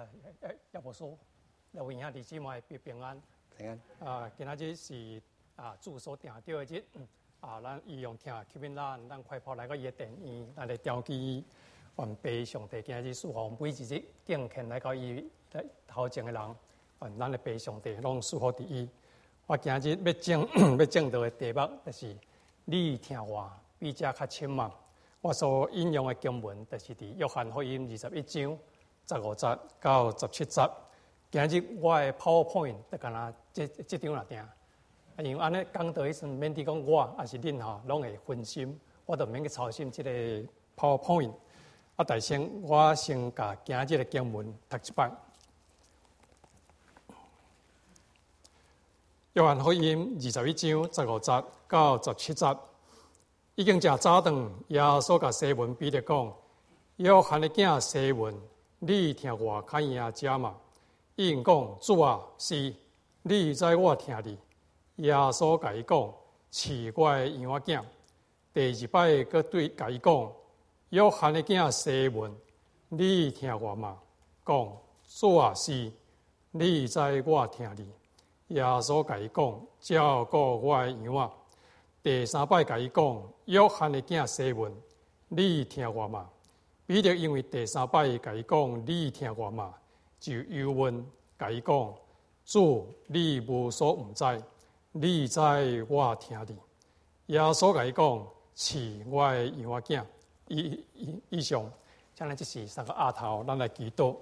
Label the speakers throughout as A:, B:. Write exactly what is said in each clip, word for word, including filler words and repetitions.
A: 啊，也无说，各位兄弟姊妹平平安。
B: 平安。
A: 啊，今仔日是啊主所定着的日，啊，咱伊用听吸引咱，咱快跑来到伊的殿院，咱来调起愿拜上帝。今仔日祝福每一日敬虔来到伊头前的人，愿咱的拜上帝，拢祝福伫伊。我今日要讲要讲到的题目就是你听我比这较深嘛。我所引用的经文就是伫约翰福音二十一章十五节到十七节。今日我的 PowerPoint 就干那这这张来定，因为安尼讲到迄阵，免伫讲我，还是恁吼，拢会分心，我就免去操心这个 PowerPoint。啊，但先我先甲今日的经文读一摆。约翰福音二十一章十五节到十七节，已經食早頓，耶穌甲西門彼得講：約翰的囝西門，你聽我較贏食嘛？因講：主啊，是，你知我聽你。耶穌甲伊講：飼我的羊仔囝。第二擺閣對甲伊講：約翰的囝西門，你聽我嘛？講：主啊，是，你知我聽你。耶穌甲伊講：照顧我的羊仔。第三擺甲伊講：約翰的囝西門，你聽我嘛？彼得因為第三擺甲伊講：你聽我嘛？就又問甲伊講：主，你無所毋知，你知我聽你。耶穌甲伊講：飼我的羊仔囝。以以以上，將來這是三個額頭，咱來祈禱。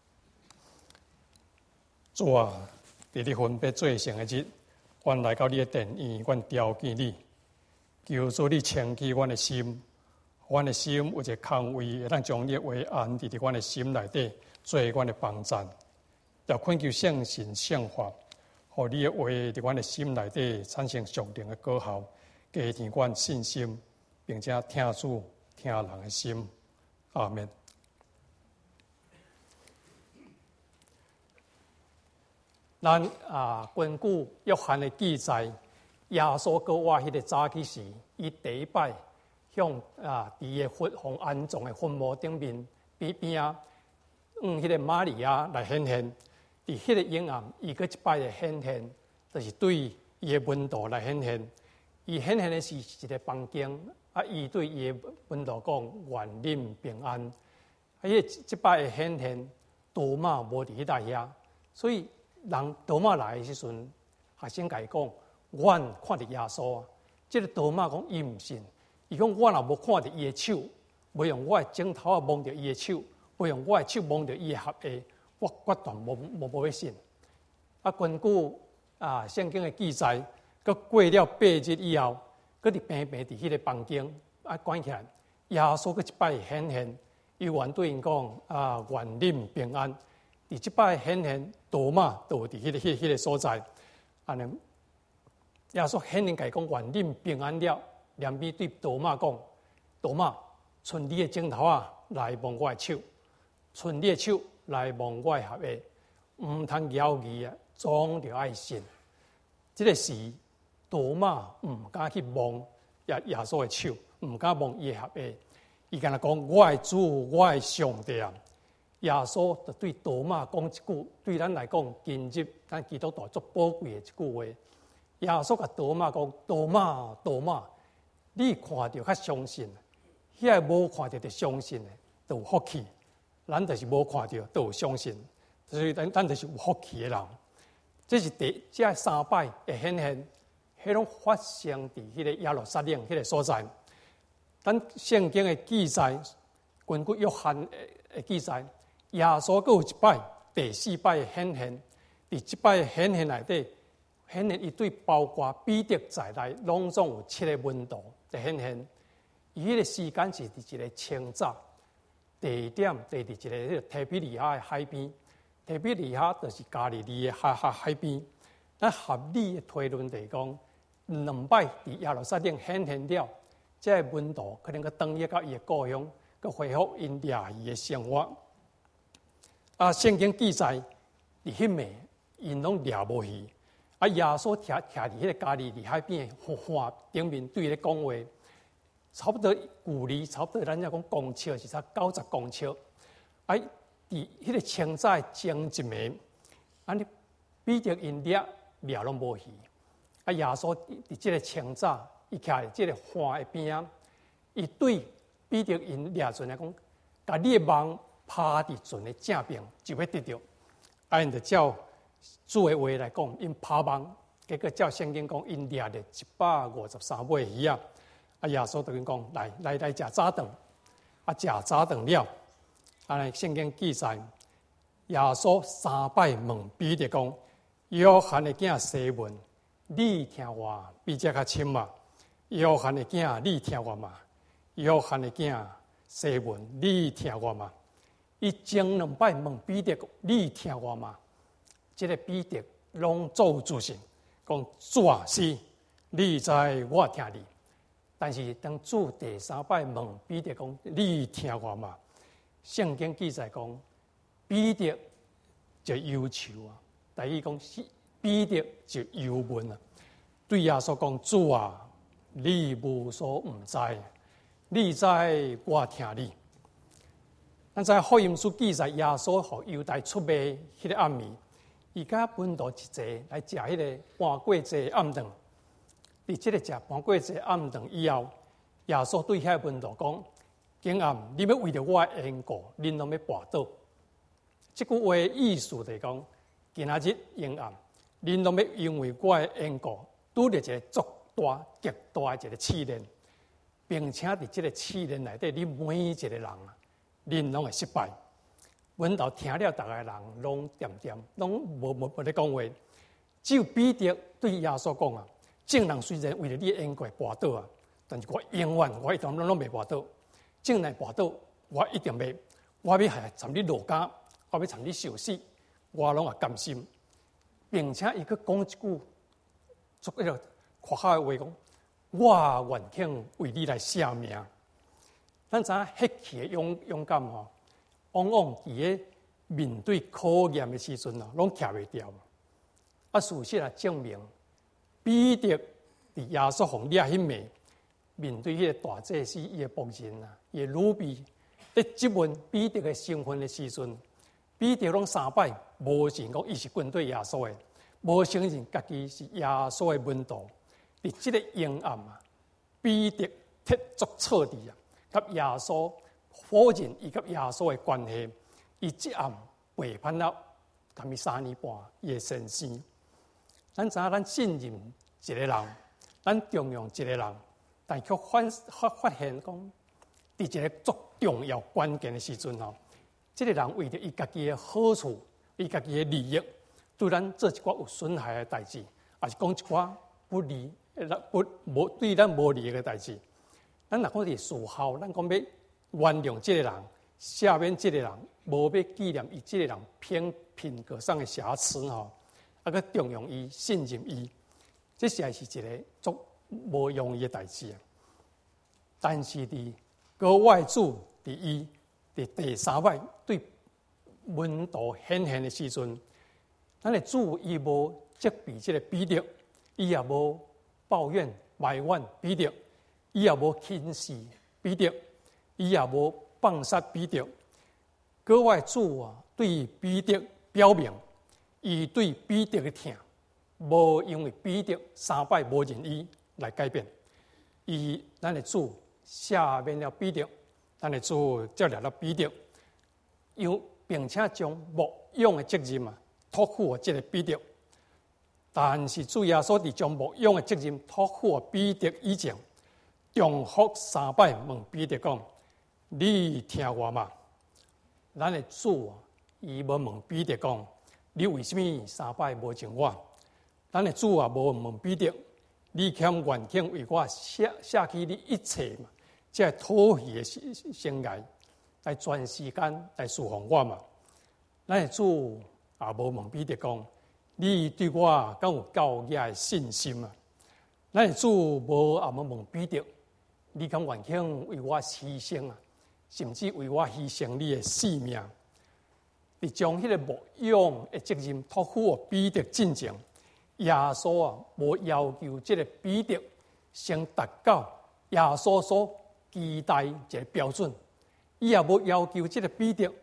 A: 主啊！在你分別做成的日，阮來到你的殿院，阮朝見你，求主你清潔阮的心，阮的心有一個空位，會當將你的話安置伫阮的心內底，做阮的幫站。要懇求聖神聖化，互你的話伫阮的心內底產生上定的果效，加添阮信心，並且聽主聽人的心。阿們。咱啊，根據約翰的記載，耶穌過活迄個早起時，伊第一擺向啊，佇個墳墓安葬的墳墓頂面邊邊啊，嗯，迄個瑪利亞來顯現。佇迄個陰暗，伊閣一擺的顯現，就是對伊的門徒來顯現。伊顯現的是一個房間，啊，伊對伊的門徒講：願恁平安。啊，迄個一擺的顯現，多馬無佇迄搭遐，所以。人多馬來的時陣，學生甲伊講：阮看到耶穌啊！即、這個多馬講伊毋信，伊講我若無看到伊的手，無用我的指頭啊摸到伊的手，無用我的手摸到伊的合下，我決斷無無無要信。啊，根據啊聖經的記載，佮過了八日以後，佮佇平平佇迄個房間啊關起來，耶穌佮一擺顯現，伊原對因講：啊，願恁平安。佇即擺顯現，多馬就佇迄個、迄、迄個所在。安尼，耶穌顯現甲伊講：願恁平安了。連邊對多馬講：多馬，伸你的指頭啊，來摸我的手；伸你的手來摸我的合下。毋通猶豫啊，總着愛信。即、這個時，多馬毋敢去摸耶耶穌的手，毋敢摸伊的合下。伊敢若講：我的主，我的上帝啊！耶穌就對多馬講一句，對咱來講，今日咱基督徒足寶貴的一句話。耶穌甲多馬講：多馬，多馬，你看到較相信，遐無看到就相信的，就有福氣。咱就是無看到，都有相信，所以咱咱就是有福氣的人。這是第這三擺的顯現，迄攏發生佇迄個耶路撒冷迄個所在。咱聖經的記載，根據約翰的記載。耶穌閣有一擺，第四擺的顯現，佇即擺的顯現內底，顯現伊對包括彼得在內，攏總有七個門徒的顯現。伊迄個時間是佇一個清早，地點就佇一個提比利亞的海邊。提比利亞就是加利利的海海海邊。咱合理的推論就是講，兩擺佇耶路撒冷顯現了，即個門徒可能閣轉去到伊的故鄉，閣恢復因掠魚的生活。啊！聖經記載，佇迄暝，因攏掠無魚。啊！耶穌徛徛佇迄個加利利海邊的岸頂面，對咧講話，差不多距離差不多咱只講公尺是差九十公尺。啊！ 伫迄个青菜蒸一暝，安尼彼得因掠掠拢无去。啊，耶稣伫即个青菜，伊徛伫即个花的边啊，伊对彼得因掠船来讲，甲你的网拍伫船的正边，就要得着。啊，因就照主的话来讲，因拍网，结果照圣经讲，因掠着一百五十三尾鱼啊。啊，耶稣对因讲：来来来，食早顿。啊，食早顿了。啊，圣经记载，耶稣三摆问彼得讲：约翰的囝西门，你听我比这较深嘛？约翰的囝，你听我嘛？约翰的囝西门，你听我嘛？伊前两摆问彼得，你听我嘛？这个彼得拢做主神，讲主啊是，你知我听你。但是当主第三摆问彼得讲，你听我嘛？圣经记载讲，彼得就忧愁啊，第一讲是彼得就忧闷啊，对耶稣讲：主啊，你无所不知，你知我听你。咱在福音书记载，耶稣互犹太出卖迄个暗暝，伊甲门徒一齐来食迄个半过节暗顿。伫即个食半过节暗顿以后，耶稣对遐门徒讲：今暗你要为着我的缘故，恁拢要跋倒。即句话意思就是讲，今仔日阴暗，恁拢要因为我的缘故，拄着一个足大、极大的一个试炼，并且伫即个试炼内底，你每一个人啊，恁拢会失败。门徒听了，逐个人拢点点，拢无无无咧讲话。只有彼得对耶稣讲啊：众人虽然为了你的缘故跋倒啊，但是我永远我一定拢拢袂跋倒。正来跋倒，我一定袂，我要还参你落家，我要参你受死，我拢也甘心，并且伊佫讲一句足迄个夸下的话讲：我愿肯为你来舍命。咱知影迄气的勇勇敢吼，往往伫咧面对考验的时阵啊，拢徛袂掉。啊，事实也证明，彼得伫耶稣互掠迄暝。面对迄个大祭司伊的仆人啊，伊的女婢，在质问彼得的身份的时阵，彼得拢三摆无承认讲伊是跟对耶稣的，无承认家己是耶稣的门徒。伫即个阴暗啊，彼得铁足彻底啊，甲耶稣否认伊甲耶稣的关系，伊即暗背叛了，他们三年半伊的身世。咱知影咱信任一个人，咱重用一个人。但却发发发现讲，伫一个足重要关键的时阵吼，这个人为着伊家己的好处、伊家己的利益，对咱做一寡有损害的代志，也是讲一寡不利、不无对咱无利益的代志。咱若讲是事后，咱讲要原谅这个人、赦免这个人，无要纪念伊这个人偏品格上的瑕疵吼，啊个重用伊、信任伊，这实在是一个足无容易的代志啊！但是伫国外主伫伊伫第三摆对门徒显现的时阵，咱的主伊无责备这个彼得，伊也无抱怨埋怨彼得，伊也无轻视彼得，伊也无放杀彼得。国外主啊，对彼得表明，伊对彼得的疼，无因为彼得三摆无认伊来改变。伊咱的主赦免了彼得，咱的主接纳了彼得，又并且将牧养的责任啊托付我这个彼得。但是主耶稣伫将牧养的责任托付我彼得以前，重复三摆问彼得讲：你听我嘛？咱的主啊，伊无问彼得讲：你为什么三摆无请我？咱的主啊，无问彼得：你欠愿肯为我舍舍弃你一切嘛？这妥协的生涯来全时间来侍奉我嘛？咱的主也无问彼得讲：你对我敢有够野的信心啊？咱的主无也无问彼得：你敢愿肯为我牺牲啊？甚至为我牺牲你的性命？你将迄个牧养的责任托付我彼得进前，耶稣啊，无要求这个彼得先达到耶稣所期待一个标准，伊也无要求这个彼得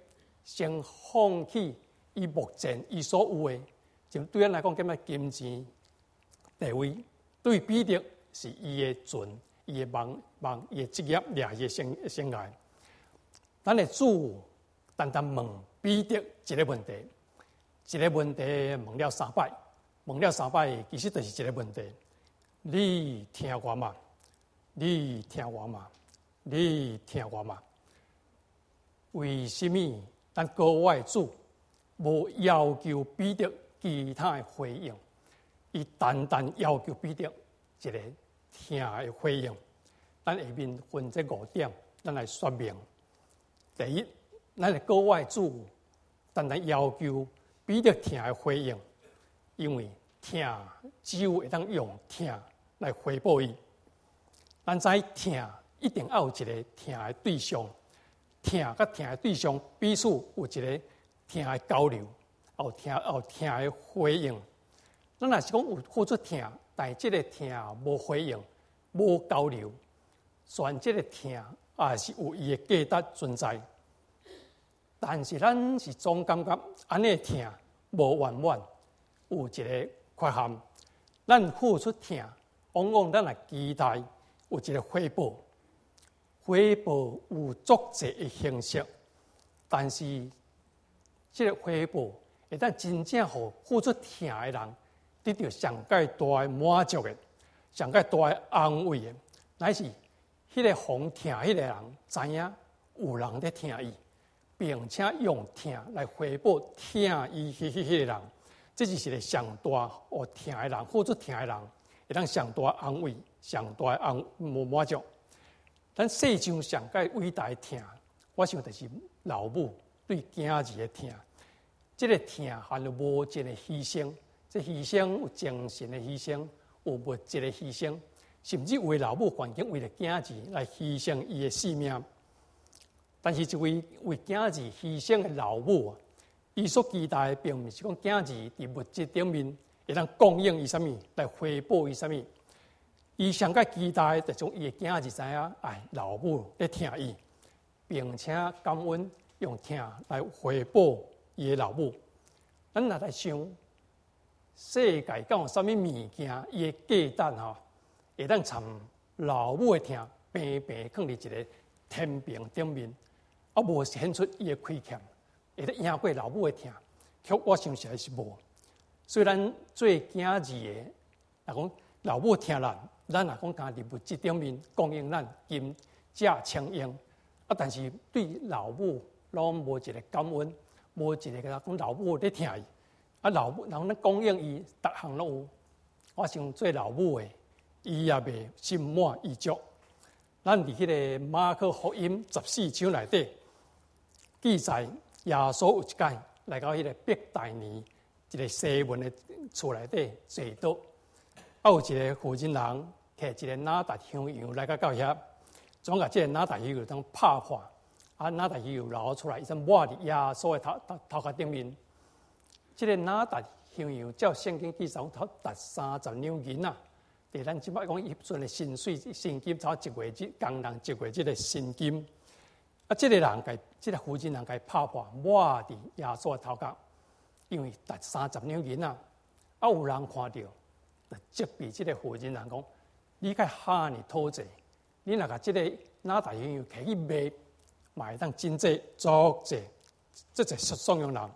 A: 先放弃伊目前伊所有的，就对咱来讲，咁啊金钱地位，对彼得是伊的存，伊的梦梦，伊的职业，掠伊的生生涯。咱的主单单问彼得一个问题，一个问题问了三摆，问了三摆，其实就是一个问题：你听我嘛？你听我嘛？你听我嘛？为什么咱国外主无要求彼得其他的回应？伊单单要求彼得一个听的回应。咱下面分这五点，咱来说明。第一，咱的国外主单单要求彼得听的回应，因为听只有会当用听来回报伊。咱知听一定要有一个听的对象，听甲听的对象彼此有一个听的交流，有听有听的回应。咱若是讲有付出听，但即个听无回应、无交流，选即个听也是有伊的价值存在。但是咱是总感觉安尼听无圆满，有一个缺陷。咱付出听，往往咱也期待有一个回报，回报有足侪的形式，但是即个回报会当真正互付出听的人得到上界大的满足的、上界大的安慰的，乃是迄个互听迄个人知影有人在听伊。并且用听来回报听伊迄迄个人，这就是个上大哦听的人，付出听的人，会当上大安慰、上大安无满足。咱世上上界伟大的听，我想就是老母对囝儿的听。这个听含有无尽的牺牲，这牺牲有精神的牺牲，有物质的牺牲，甚至为老母环境为了囝儿来牺牲伊的性命。但是，一位为囝儿牺牲的老母，伊所期待的并不是讲囝儿伫物质顶面会当供应伊啥物，来回报伊啥物。伊上个期待就从伊的囝儿知影，哎，老母在听伊，并且感恩用听来回报伊的老母。咱若来想，世界敢有啥物物件，伊的价值吼，会当参老母的听，平平放伫一个天平顶面。啊，无显出伊的亏欠，会得赢过老母的听，却我想起来是无。虽然做囝儿的，若讲老母听咱，咱若讲家己物质顶面供应咱金、价、清用，啊，但是对老母拢无一个感恩，无一个讲老母在听伊，啊，老母人咧供应伊，逐项拢有。我想做老母的，伊也未心满意足。咱伫迄个马可福音十四章内底。记载耶稣有一届来到迄个伯大尼一个西门的厝内底坐倒，啊有一个负责人摕一个哪达香油来到到遐，总甲即个哪达香油当拍破，啊哪达香油流出来，伊才抹伫耶稣的头头头壳顶面。即、这个哪达香油照圣经记载头值三十两银啊，伫咱即摆讲伊阵的薪水现金，差一月即工人一月即个薪金。啊！这个人该，这个负责人该拍破抹伫耶稣的头壳，因为值三十两银啊！啊，有人看到，就责备这个负责人讲：你该哈尼讨债，你若甲这个哪大香油摕去卖，嘛会当真济足济，这就是双用人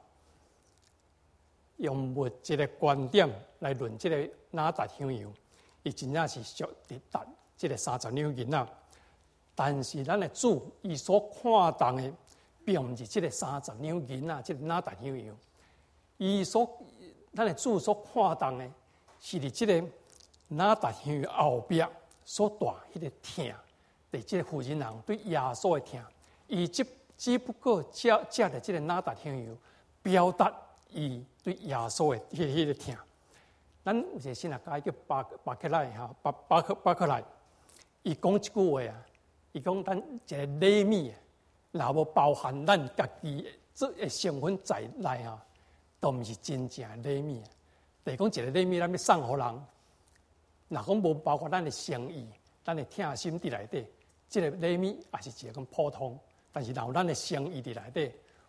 A: 用物质的观点来论这个哪大香油，伊真正是属值值这个三十两银啊！但是咱的主伊所看重的，并毋是即个三十两银啊，即、这个哪大香油。伊所咱的主所看重的，是伫即个哪大香油后壁所带迄个听，伫即个负责人对耶稣的听，伊只只不过借借着即个哪大香油，表达伊对耶稣的迄迄个听。咱有一个新啊，叫巴巴克莱哈，巴巴克巴克莱，伊讲一句话啊。伊讲咱一个礼物，若无包含咱家己这个成分在内啊，都毋是真正的礼物。就是讲一个礼物，咱要送互人，若讲无包括咱的诚意、咱的疼心伫内底，这个礼物也是一个咁普通。但是若有咱的诚意伫内底，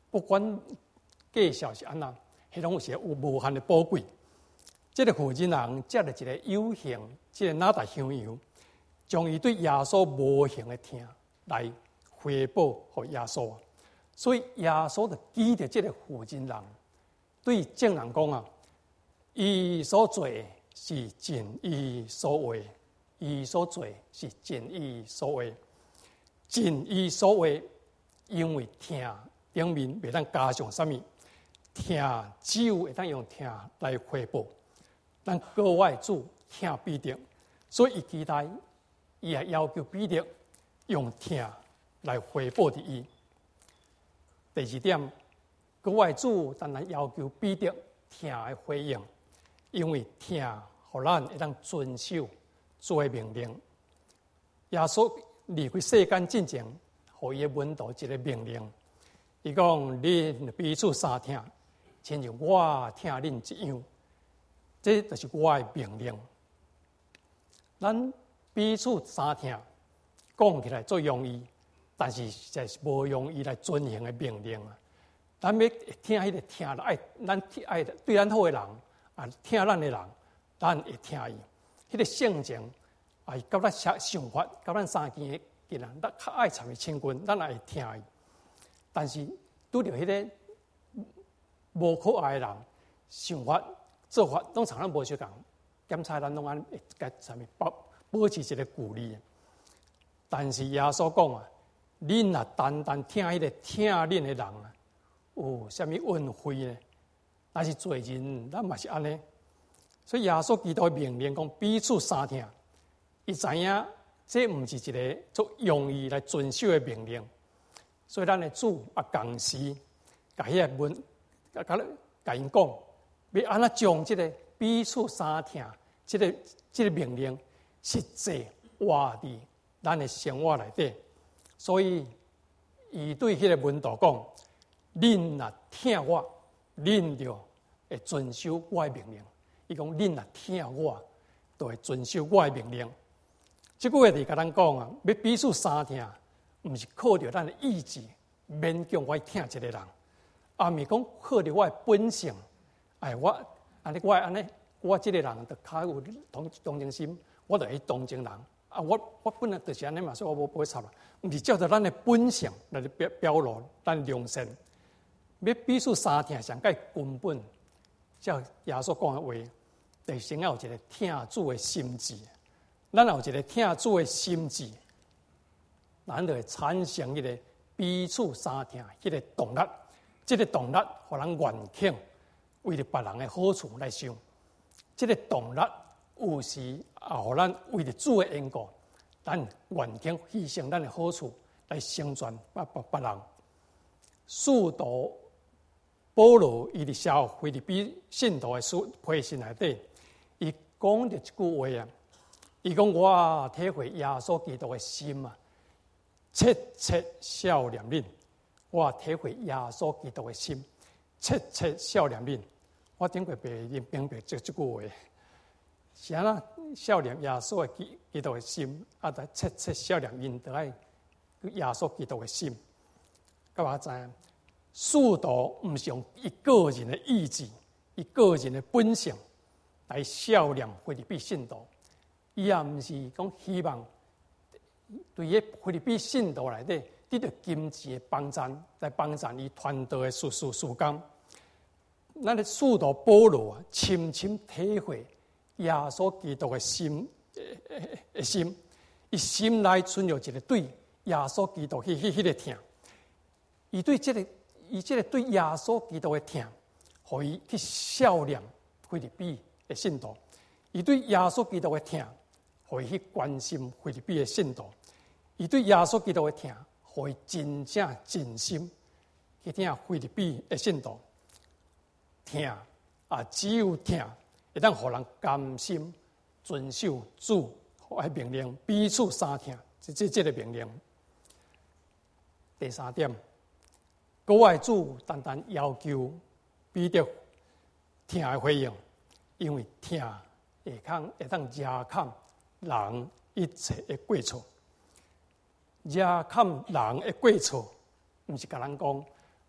A: 不管介绍是安那，迄拢是有无限的宝贵。这个负责人接了一个有形，这个哪大香油，将伊对耶稣无形的听来回报给耶稣。所以耶稣就记着这个负责人对众人讲啊，伊所做是尽伊所为，伊所做是尽伊所为，尽伊所为，因为听顶面袂当加上啥物，听只有会当用听来回报。咱各位主听彼得，所以伊期待，伊也要求彼得用听来回报伫伊。第二点，各位主当然要求彼得听来回应，因为听，互咱会当遵守主的命令。耶稣离开世间之前，互伊的门徒一个命令，伊讲：恁彼此相听，亲像我听恁一样。这就是我的命令。咱彼此相听，讲起来最容易，但是实在是无容易来遵行的命令啊！咱要听迄个听了，爱咱爱对咱好的人啊，听咱的人，咱会听伊。迄个性情啊，甲咱想想法，甲咱三件嘅人，咱较爱参与亲近，咱也会听伊。但是拄着迄个无可爱的人，想法。做法拢常常无相共，检查咱拢安会甲上面保保持一个距离。但是耶稣讲啊，恁若单单听迄个听恁的人啊，有啥物运费呢？但是做人，咱嘛是安尼。所以耶稣基督的命令讲彼此相听，伊知影这毋是一个足容易来遵守的命令。所以咱的主啊，同时甲迄个文，甲甲甲因讲。要安怎将这个彼此相听，这个这个命令实际活伫咱的生活内底。所以，伊对迄个门徒讲：恁若听我，恁就会遵守我的命令。伊讲：恁若听我，就会遵守我的命令。这句话是甲咱讲啊，要彼此相听，毋是靠着咱的意志勉强我听一个人，啊，毋是讲靠着我的本性。哎，我安尼，我安尼，我这个人就较有同同情心，我就会同情人。啊，我我本来就是安尼嘛，所以我无不会插啦。毋是照着咱的本性来表表露咱良善，要彼此相听，上界根本，照耶稣讲的话，就先要有一个听主的心志。咱有一个听主的心志，咱就会产生一个彼此相听，迄个动力。这个动力，互人愿肯。为了别人的好处来想，这个动力有时也互咱为了主的缘故，咱愿肯牺牲咱的好处来成全别别别人。使徒保罗伊伫写腓立比信徒的书批信内底，伊讲着一句话啊，伊讲我体会耶稣基督的心啊，切切孝念恁。我体会耶稣基督的心，切切孝念恁。我顶过白明白这这句话，是安怎孝念耶稣的基基督的心，啊，得切切孝念因，得爱耶稣基督的心。甲我知影，使徒毋是用伊个人的意志、伊个人的本性来孝念腓立比信徒，伊也毋是讲希望对迄腓立比信徒内底得到金钱的帮衬，来帮衬伊传道的事事事工。咱的使徒保罗啊，深深体会耶稣基督的心的心，伊心内存有一个对耶稣基督迄迄迄个疼，伊对这个伊这个对耶稣基督的疼，互伊去孝念腓立比的信徒；伊对耶稣基督的疼，互伊去关心腓立比的信徒；伊对耶稣基督的疼，互伊真正真心去听腓立比的信徒。听啊，只有听会当互人甘心遵守主的命令，彼此相听，这这这个命令。第三点，各位主单单要求彼得听的回应，因为听会当会当遮砍人一切的过错，遮砍人的过错，毋是甲人讲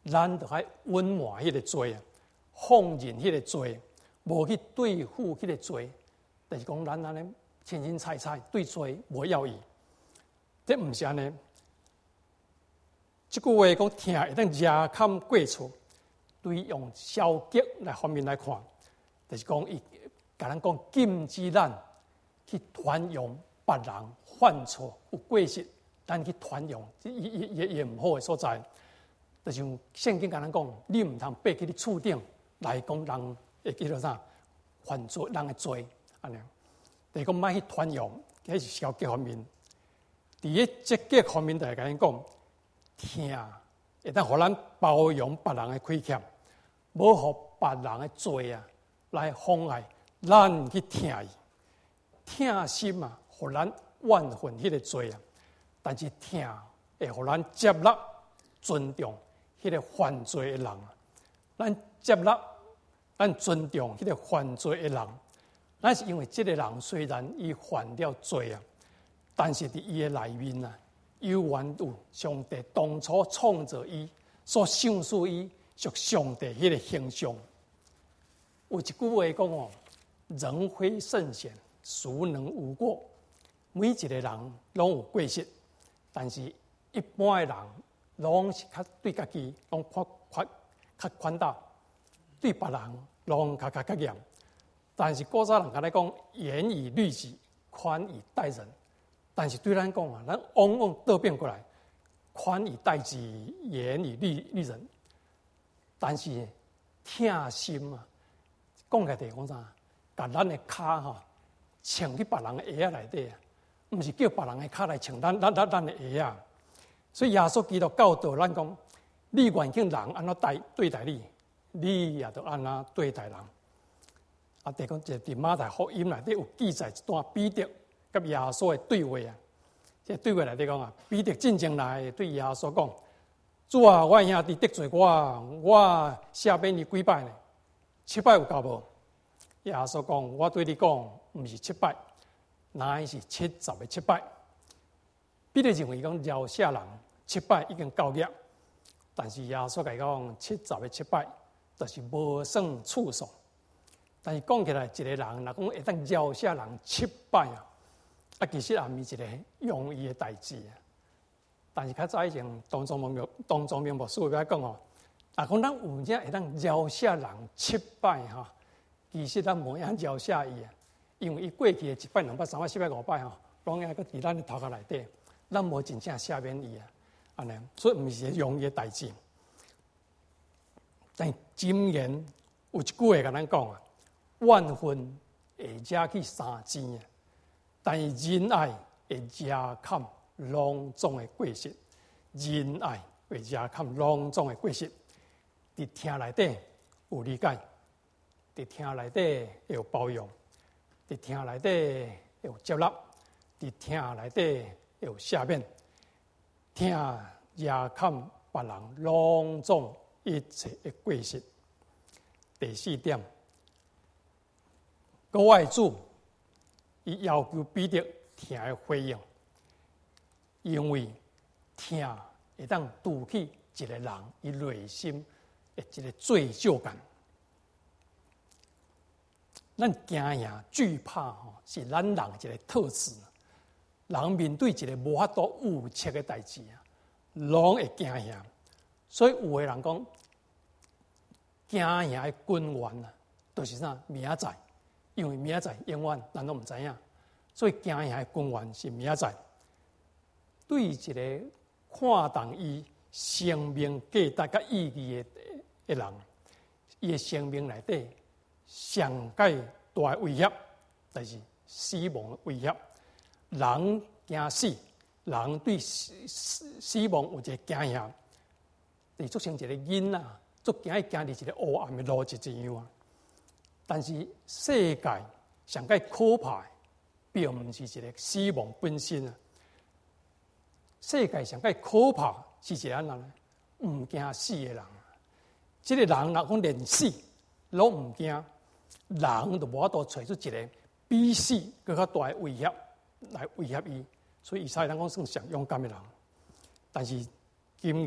A: 咱就爱温满迄个罪啊，放任迄个罪，无去对付迄个罪，就是讲咱安尼清清菜菜对罪无要义，这毋是安尼。即句话讲听会当热坎过厝，对用消极来方面来看，就是讲伊甲咱讲禁止咱去传扬别人犯错有过失，咱去传扬，也也也也毋好的所在。就像圣经甲咱讲，你毋通爬去你厝顶来讲人会叫做啥犯罪人的罪安尼。就是讲莫去传扬，迄是消极方面。伫咧积极方面，就係甲咱讲。听会当互咱包容别人的亏欠，无互别人的罪啊来妨碍咱去听伊。听心啊，互咱怨恨迄个罪啊，但是听会互咱接纳、尊重迄个犯罪的人啊。咱接纳、咱尊重迄个犯罪的人，咱是因为这个人虽然伊犯了罪啊，但是伫伊的内面啊。有缘有上帝当初创造伊，所想属伊属上帝迄个形象。有一句话讲哦，人非圣贤，孰能无过？每一个人拢有过失，但是一般的人拢是较对家己拢宽宽较宽大，对别人拢较较较严。但是古早人甲咱讲，严以律己，宽以待人。但是对咱讲啊，咱往往倒变过来，宽以待己，严以律律人。但是听心啊，讲起来讲啥？把咱的骹吼穿去别人的鞋仔内底啊，毋是叫别人的骹来穿咱咱咱咱的鞋啊。所以耶稣基督教导咱讲，你愿见人安怎待对待你，你也着安怎对待人。啊，第讲就伫马太福音内底有记载一段彼得。甲耶稣的对话啊，这对话内底讲啊，彼得进前来对耶稣讲：“主啊，我兄弟得罪我，我下边你几摆呢？七摆有够无？”耶稣讲：“我对你讲，毋是七摆，乃是七十个七摆。”彼得认为讲饶下人七摆已经够额，但是耶稣甲伊讲七十个七摆，就是无算次数。但是讲起来，一个人若讲会当饶下人七摆啊。啊，其实也毋是一个容易的代志啊。但是较早以前，当中明当中明牧师要讲哦，啊，讲咱有影会当饶下人七摆吼，其实咱无影饶下伊啊，因为伊过去的一摆、两摆、三摆、四摆、五摆吼，拢还搁伫咱的头壳内底，咱无真正赦免伊啊，安尼，所以毋是容易的代志。但箴言有一句话甲咱讲啊，怨恨会惹去三钱啊。但是仁爱会惹坎拢总的过失，仁爱会惹坎拢总的过失。伫听内底有理解，伫听内底有包容，伫听内底有接纳，伫听内底有赦免，听惹坎别人拢总一切的过失。第四点，国外主。伊要求彼得听的回应，因为听会当拄起一个人伊内心的一个罪疚感。咱惊吓、惧怕吼，是咱人的一个特质。人面对一个无法度预测的代志啊，拢会惊吓。所以有的人讲，惊吓的根源啊，就是啥？明仔载。因为明仔载永远咱都毋知影，所以惊吓的根源是明仔载。对一个看重伊生命价值甲意义的的人，伊的生命内底上界大的威胁，就是死亡的威胁。人惊死，人对死死亡有一个惊吓，就做成一个囡仔，做惊伊行伫一个黑暗的路一一样啊。但是世界上界可怕的，并毋是一个死亡本身啊。世界上界可怕是一个人呢，毋惊死的人。这个人若讲连死拢毋惊，人就无法度找出一个比死更较大的威胁来威胁伊，所以伊才能讲算上勇敢的人。但是今日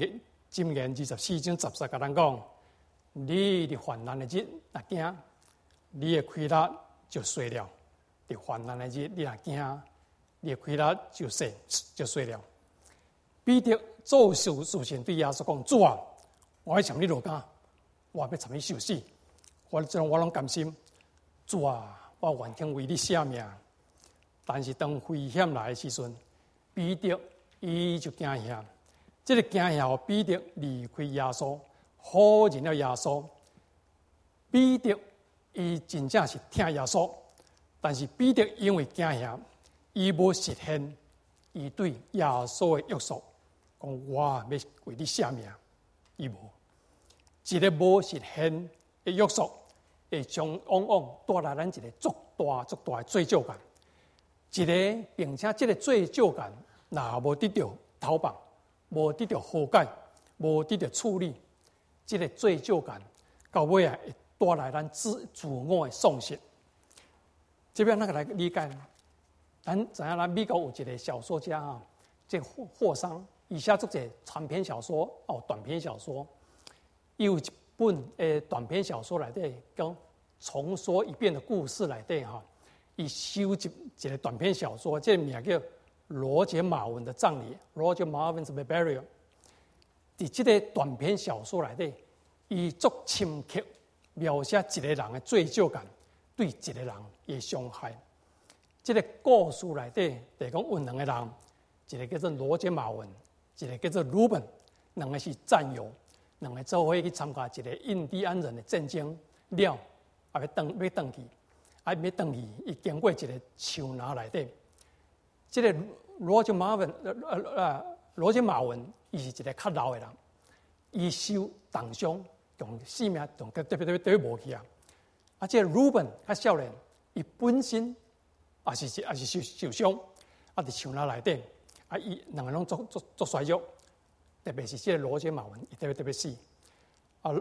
A: 箴言二十四章十節甲咱講：你佇患難的日若驚，你的氣力就衰了；佇患難的日你若驚，你的氣力就衰就衰了。彼得做事事情對耶穌講：主啊，我要參你落監，我要參你受死，我這我攏甘心。主啊，我願肯為你捨命。但是當危險來的時陣，彼得伊就驚嚇。這個驚嚇，彼得離開耶穌，好認了耶穌。彼得伊真正是聽耶穌，但是彼得因為驚嚇，伊無實現伊對耶穌的約束，講我要為你捨命，伊無。一個無實現的約束，會將往往帶來咱一個足大足大的罪疚感。一個並且這個罪疚感，若無得到討辦，無得到和解，無得到處理，這個罪疚感到尾啊，會帶來咱自自我的喪失。這邊那個來理解，咱知影咱美國有一個小說家啊，即霍霍桑，伊寫作者長篇小說哦，短篇小說，伊有一本誒短篇小說內底講重說一遍的故事內底哈。伊收集一個短篇小說，這個名叫《羅傑馬文的葬禮》（Roger Marvin's Burial）。在這個短篇小說內底，伊足深刻描寫一個人的罪疚感對一個人的傷害。這個故事內底，就講有兩個人，一個叫做羅傑馬文，一個叫做魯本，兩個是戰友，兩個做伙去參加一個印第安人的戰爭了，啊要登要登去。啊！要登去，伊經過一個樹林內底。這個羅傑馬文，呃呃，羅傑馬文，伊是一個較老的人，伊受重傷，從性命從特別特別特別無去啊！啊，這個魯本較少年，伊本身也是也是受受傷，啊，佇樹林內底，啊，伊兩個攏做做做衰弱，特別是這個羅傑馬文，伊特別特別死。啊，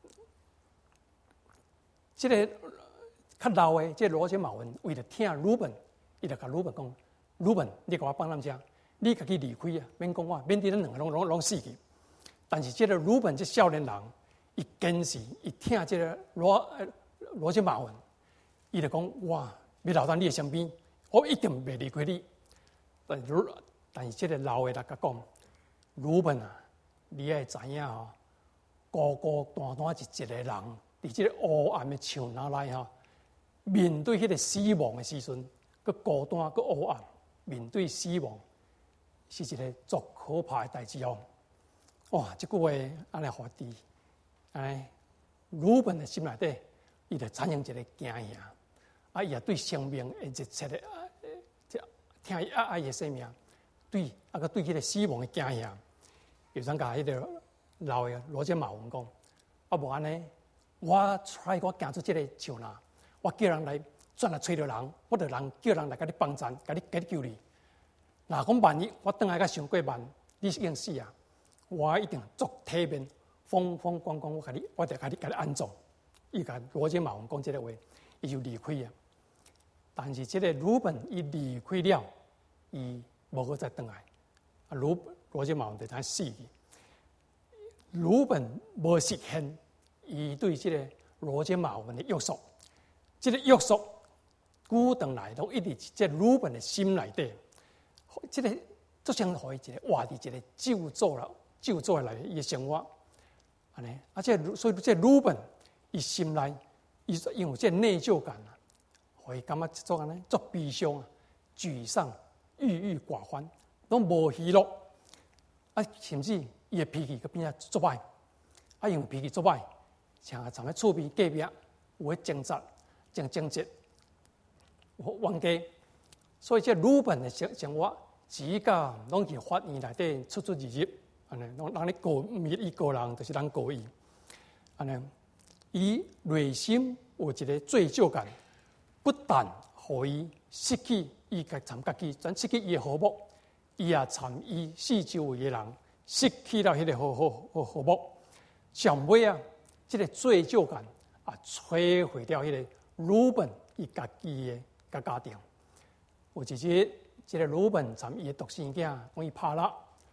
A: 這個。較老誒，即、這個羅傑馬文為了聽魯本，伊就甲魯本講：魯本，你甲我幫咱遮，你家己離開啊，免講我，免得咱兩個攏攏攏死去。但是這個魯本這少年人，伊堅持，伊聽這個羅羅傑馬文，伊就講：哇，要留在你的身邊，我一定袂離開你。但是但是這個老誒人甲講：魯本啊，你愛知影吼，孤孤單單一一個人，佇這個黑暗的樹林內吼。面對迄個死亡的時陣，佮孤單、佮黑暗，面對死亡是一個足可怕的代志哦。哇！這句話安尼發滴，安尼魯本的心內底，伊就產生一個驚嚇，啊，伊也對生命的熱切的，聽伊愛愛的生命，對，啊，佮對迄個死亡的驚嚇，有陣甲迄個老嘅羅傑馬文講，啊，無安尼，我 try 我行出這個樹林。我叫人來轉來找到人，我着人叫人來甲你幫襯，甲你甲你救你。若講萬一我轉來甲傷過慢，你已經死啊！我一定足體面，風風光光，我甲你，我着甲你甲你安葬。伊甲羅傑馬文講這個話，伊就離開啊。但是這個魯本伊離開了，伊無好再轉來。啊，魯羅傑馬文就等死去。魯本無實現伊對這個羅傑馬文的約束。這個約束，久長來都一直在魯本的心內底。這個足像互伊一個活佇一個咒詛啦，咒詛來伊嘅生活。安尼，啊，這個、所以這魯本伊心內，伊因為這個內疚感啊，互伊感覺做安尼，足悲傷啊、沮喪、鬱鬱寡歡，攏無喜樂。啊，甚至伊嘅脾氣佮變啊足歹，啊，因為脾氣足歹，像啊，站喺厝邊隔壁有迄爭執。正正直，冤家，所以這魯本的生生活，指甲攏去法院內底出出入入，安尼，攏人咧告，毋是伊告人，就是人告伊，安尼，伊內心有一個罪疚感，不但互伊失去伊家參家己，全失去伊的和睦，伊也參與四周圍的人失去了迄個和和和和睦，上尾啊，這個罪疚感啊，摧毀掉迄、那個。魯本伊家己嘅家家庭，有一日，即個魯本參伊嘅獨生囝，講伊拍落，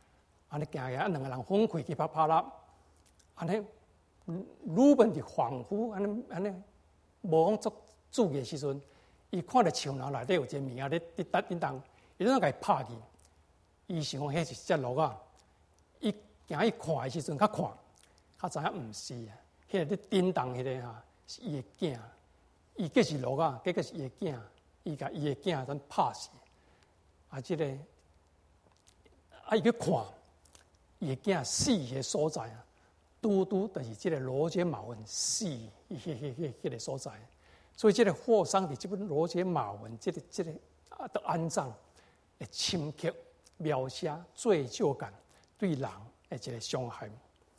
A: 安尼行行，两个人分开去拍拍拉，安尼鲁本就恍惚，安尼安尼无讲做注意的时阵，伊看到树林内底有一个物件咧伫搭叮当，伊怎甲伊拍去？伊想讲迄是只鹿啊！伊行去看的时阵，较看，较知影毋是啊！迄个咧叮当迄个哈是伊的囝，伊计是鹿啊，计个是伊的囝，伊甲伊的囝怎拍死？啊，即、这个啊，伊去看伊的囝死的所在啊，拄拄就是即个罗杰马文死迄迄迄迄迄个所在。所以，这个霍桑伫这本罗杰马文这个这个啊的安葬，会深刻描写罪疚感对人的一个伤害。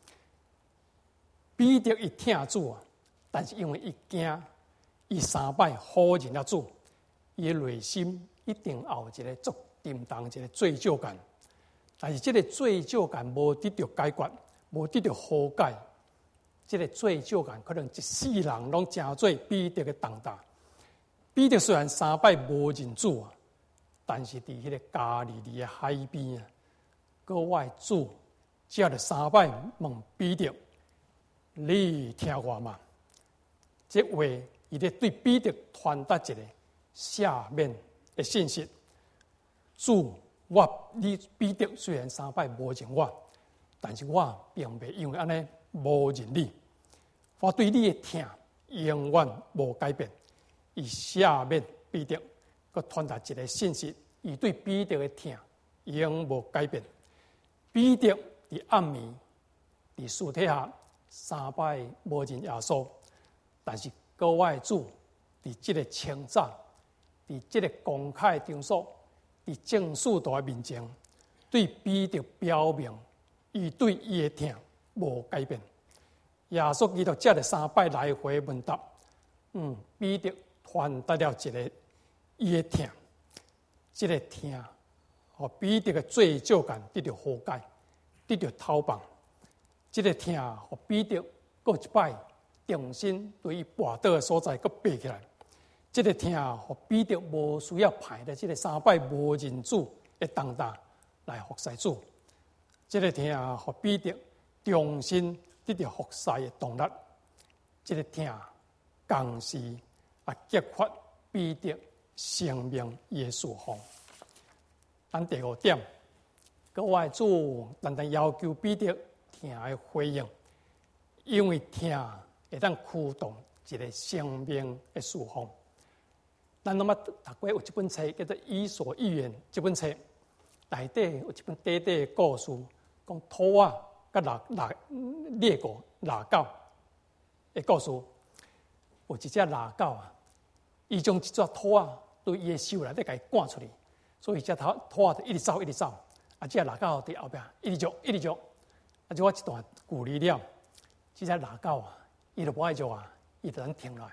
A: 彼得伊疼主啊，但是因为伊惊，伊三摆否认了主，伊的内心一定也有一个足沉重一个罪疚感。但是，这个罪疚感无得到解决，无得到好解。这个罪疚感可能一世人拢真做彼得的重担。彼得虽然三摆无认主啊，但是伫迄个加利利的海边啊，国外主只要三摆问彼得：“你听我嘛？”这话伊咧对彼得传达一个赦免的信息。主，我你彼得虽然三摆无认我，但是我并袂因为安尼无认你。我对你的疼永远无改变。伊赦免彼得，佮传达一个信息：伊对彼得的疼永无改变。彼得伫暗暝伫树底下三摆无认耶稣，但是国外主伫即个清早，伫即个公开场所，伫正视道面前，对彼得表明伊对伊的疼无改变。耶稣基督这个三摆来回问答，嗯，彼得传达了一个伊的疼，这个疼，互彼得的罪疚感得到和解，得到讨放。这个疼，互彼得过一摆重新对伊跋倒的所在搁爬起来。这个疼，互彼得无需要派的这个三摆无认主的重担来服侍主。这个疼，互彼得重新得到服侍的动力。这个疼，同时啊激发彼得生命的释放。咱第五点，国外主单单要求彼得疼的回应，因为疼会当驱动一个生命的释放。咱拢捌读过有一本册叫做《伊索寓言》，这本册内底有一本短短的故事，讲土啊甲腊腊猎狗腊狗的故事。有一只腊狗啊，伊将一撮土啊对伊的手内底甲伊赶出去，所以只土土啊就一直走一直走，啊，这腊狗伫后壁一直捉一直捉，啊，就我一段距离了，这只腊狗啊，伊就无爱捉啊，伊就能停落来。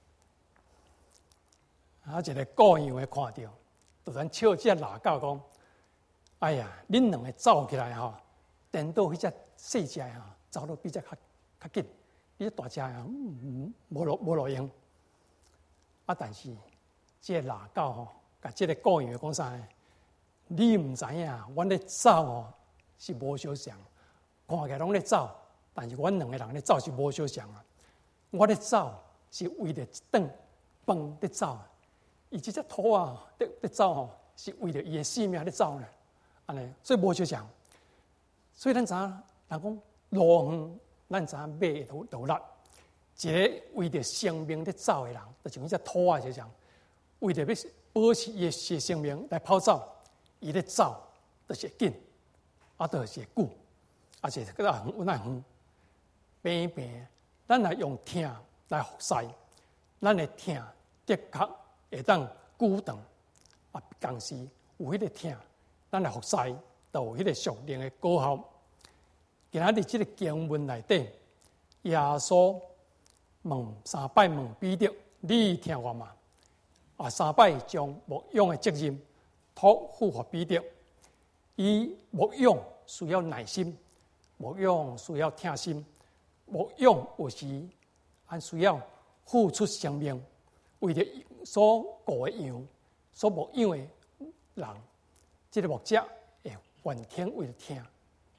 A: 啊，一个雇养的看到，就咱笑这腊狗讲：“哎呀，恁两个走起来吼，颠倒迄只细只吼，走得比这较较紧，比这大只啊，无无路无路用。”啊，但是这个腊狗吼，甲这个雇养的讲啥呢？你毋知影，阮咧走吼是无相像，看起来拢咧走，但是阮两个人咧走是无相像啊。我咧走是为了一顿饭咧走。伊即只土啊，伫伫走吼，是为了伊的性命咧走呢，安尼，所以无相像。所以咱知影，人讲路远，咱知影马会头头力。一个为着生命咧走的人，就像迄只土啊，就像为着要保持伊的生命来跑走，伊咧走就是会紧，啊，就是会久，而且个啊远啊远，平平，咱来用疼来服侍，咱的疼的确会当久长，啊，同时有迄个疼，咱来服侍，就有迄个属灵的果效。今仔日即个经文内底，耶稣问三摆问彼得：“你听我嘛？”啊，三摆将牧养的责任托付给彼得。伊牧养需要耐心，牧养需要疼心，牧养有时还需要付出生命，为着所顾的羊、所牧养的人，这个牧者会愿听为了听，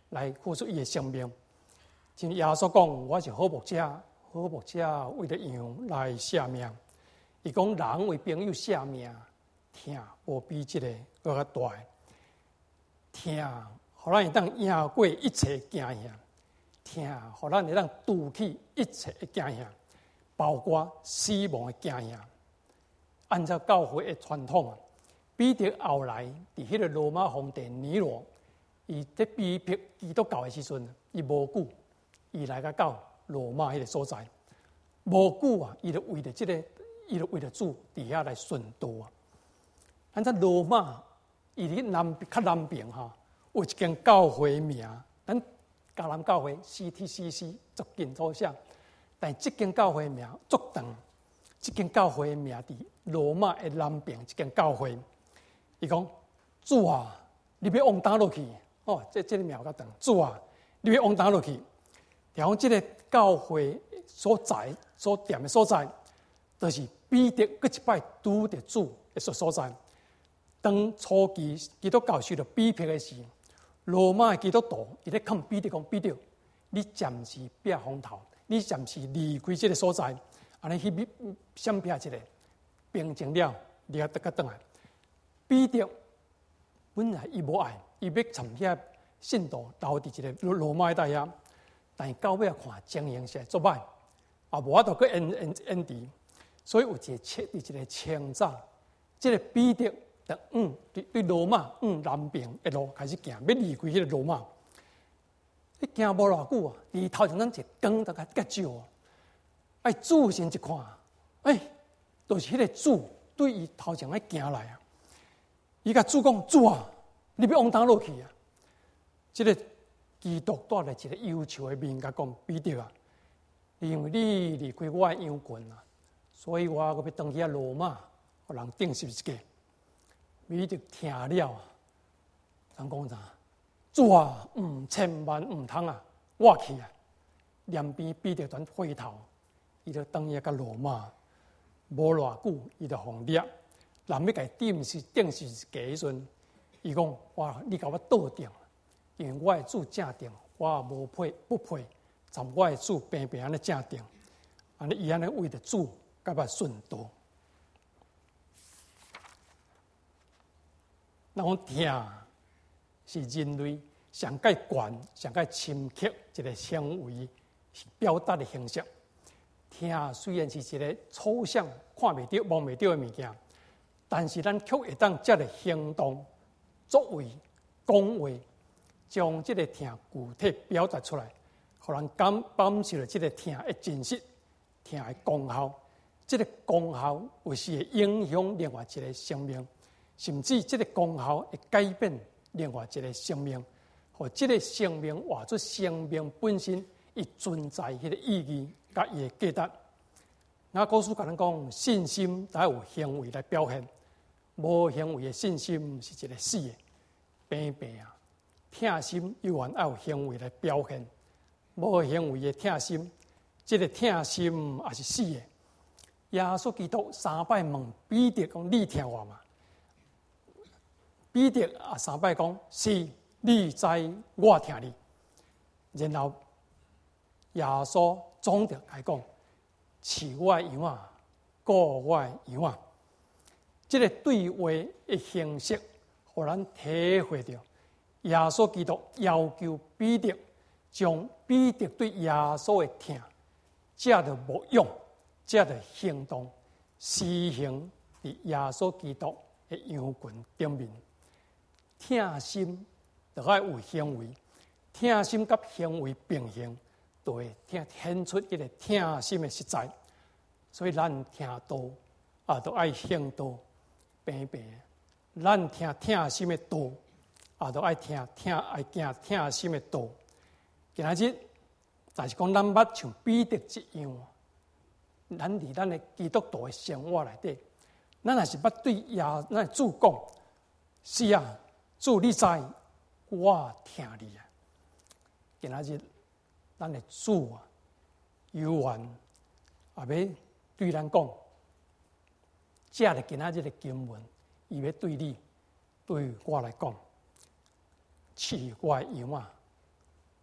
A: 来付出伊的生命。像耶稣讲，我是好牧者，好牧者为了羊来舍命。伊讲人为朋友舍命，疼无比这个搁较大。疼，互咱会当赢过一切惊吓；疼，互咱会当拄起一切的惊吓，包括死亡的惊吓。按照教会的传统啊，彼得后来伫迄个罗马皇帝尼罗，伊在逼迫基督教的时阵，伊无久。伊来个到罗马迄个所在，无久啊，伊就为着即、這个，伊就为着主伫遐来殉道啊。咱在罗马，伊伫南较南边哈，有一间教会名，咱迦南教会 C T C C 足近左下，但即间教会名足长，即间教会名伫罗马的南边一间教会。伊讲主啊，你要往倒落去哦，这这个名较长，主啊，你要往倒落去。然后，这个教会所在、所踮的所在，就是彼得搁一摆拄着主的所所在。当初期基督教受到逼迫的时，罗马的基督徒伊咧看彼得讲：彼得，你暂时避风头，你暂时离开这个所在，安尼去闪避一个，平静了，你啊得个转来。彼得本来伊无爱，伊要参遐信徒留伫一个罗马带遐。但到尾啊，看情形是作歹，啊无法度去演演演敌，所以有一个切伫一个清早，即、這个彼得就嗯对对罗马嗯南边一路开始行，要离开迄个罗马。你行无偌久啊，离头前咱一光大概较少啊。哎，主先一看，哎，都、就是迄个主对伊头前咧行来啊。伊甲主讲：主啊，你要往倒落去啊！即、這个。基督带来一个忧愁的面，甲讲彼得啊，因为你离开我的羊群啊，所以我要回去罗马，互人定十字架。彼得听了啊，人讲啥？主啊，嗯，千万唔通啊，我去啊！两边彼得转回头，伊就等于甲罗马，无偌久，伊就红掠，人要甲定是定十字架时阵，伊讲：哇，你甲我倒定。因为我的主正定，我无配不配，从我的主平平安尼正定，安尼伊安尼为着主，甲我顺道。咱讲听是人类上界悬、上界深刻一个行为表达的形式。听虽然是一个抽象、看袂到、摸袂到的物件，但是咱却会当借着行动、作为、讲话。将这个听具体表达出来，互人感感受到这个听的真实、听的功效。这个功效有时会影响另外一个生命，甚至这个功效会改变另外一个生命，和这个生命活出生命本身伊存在迄个意义甲伊的价值。那古书甲咱讲，信心得有行为来表现，无行为的信心是一个死的，平平啊。疼心有缘要有行为来表现，无行为的疼心，这个疼心也是死的。耶稣基督三摆问彼得讲：“你疼我嘛？”彼得啊三摆讲：“是，你知我疼你。”然后耶稣总着来讲：“饲我的羊啊，顾我的羊啊。”这个对话的形式，互咱体会到。耶稣基督要求彼得将彼得对耶稣的疼，借着牧养，借着行动，施行伫耶稣基督的羊群顶面。疼心就要有行为，疼心甲行为并行，就会显出一个疼心的实在。所以咱听道啊，都爱行道，平平。咱听疼心的道。啊，都爱听听爱行听心的道。今仔日，但是讲咱捌像彼得一样，咱伫咱的基督徒的生活内底，咱也是捌对耶咱主讲：是啊，主你知，我听你啊。今仔日，咱的主啊，有缘也要对咱讲，借着今仔日的经文，伊要对你对我来讲。饲我的羊啊，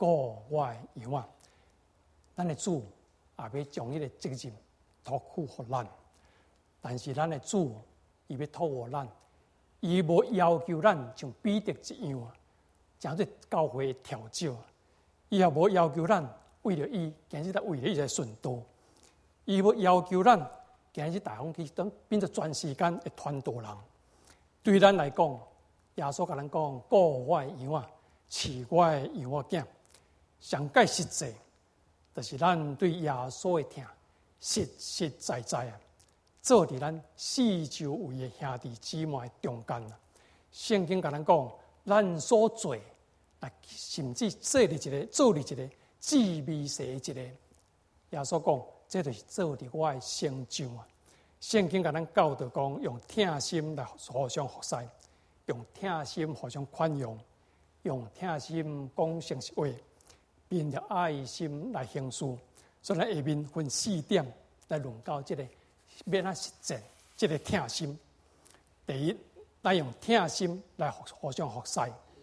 A: 顾我的羊啊。咱的主也要将迄个责任托付予咱，但是咱的主伊要托付咱，伊无要求咱像彼得一样啊，诚做教会的调酒，伊也无要求咱为了伊，今日来为了伊来顺道，伊无要求咱今日大方去等变做全时间的传道人。对咱来讲，耶稣甲咱讲：顾我的羊啊，饲我的羊仔囝。上界实际，就是咱对耶稣的疼，实实在在啊，做伫咱四周围的兄弟姊妹中间啊。圣经甲咱讲，咱所做，啊，甚至做伫一个做伫一个至微细的一个，耶稣讲，这就是做伫我的成就啊。圣经甲咱教导讲，用疼心来互相服侍，用疼心互相宽容，用疼心讲诚实话，凭着爱心来行事。所以咱下面分四点来论到这个要哪实践这个疼心。第一，咱用疼心来互相服侍，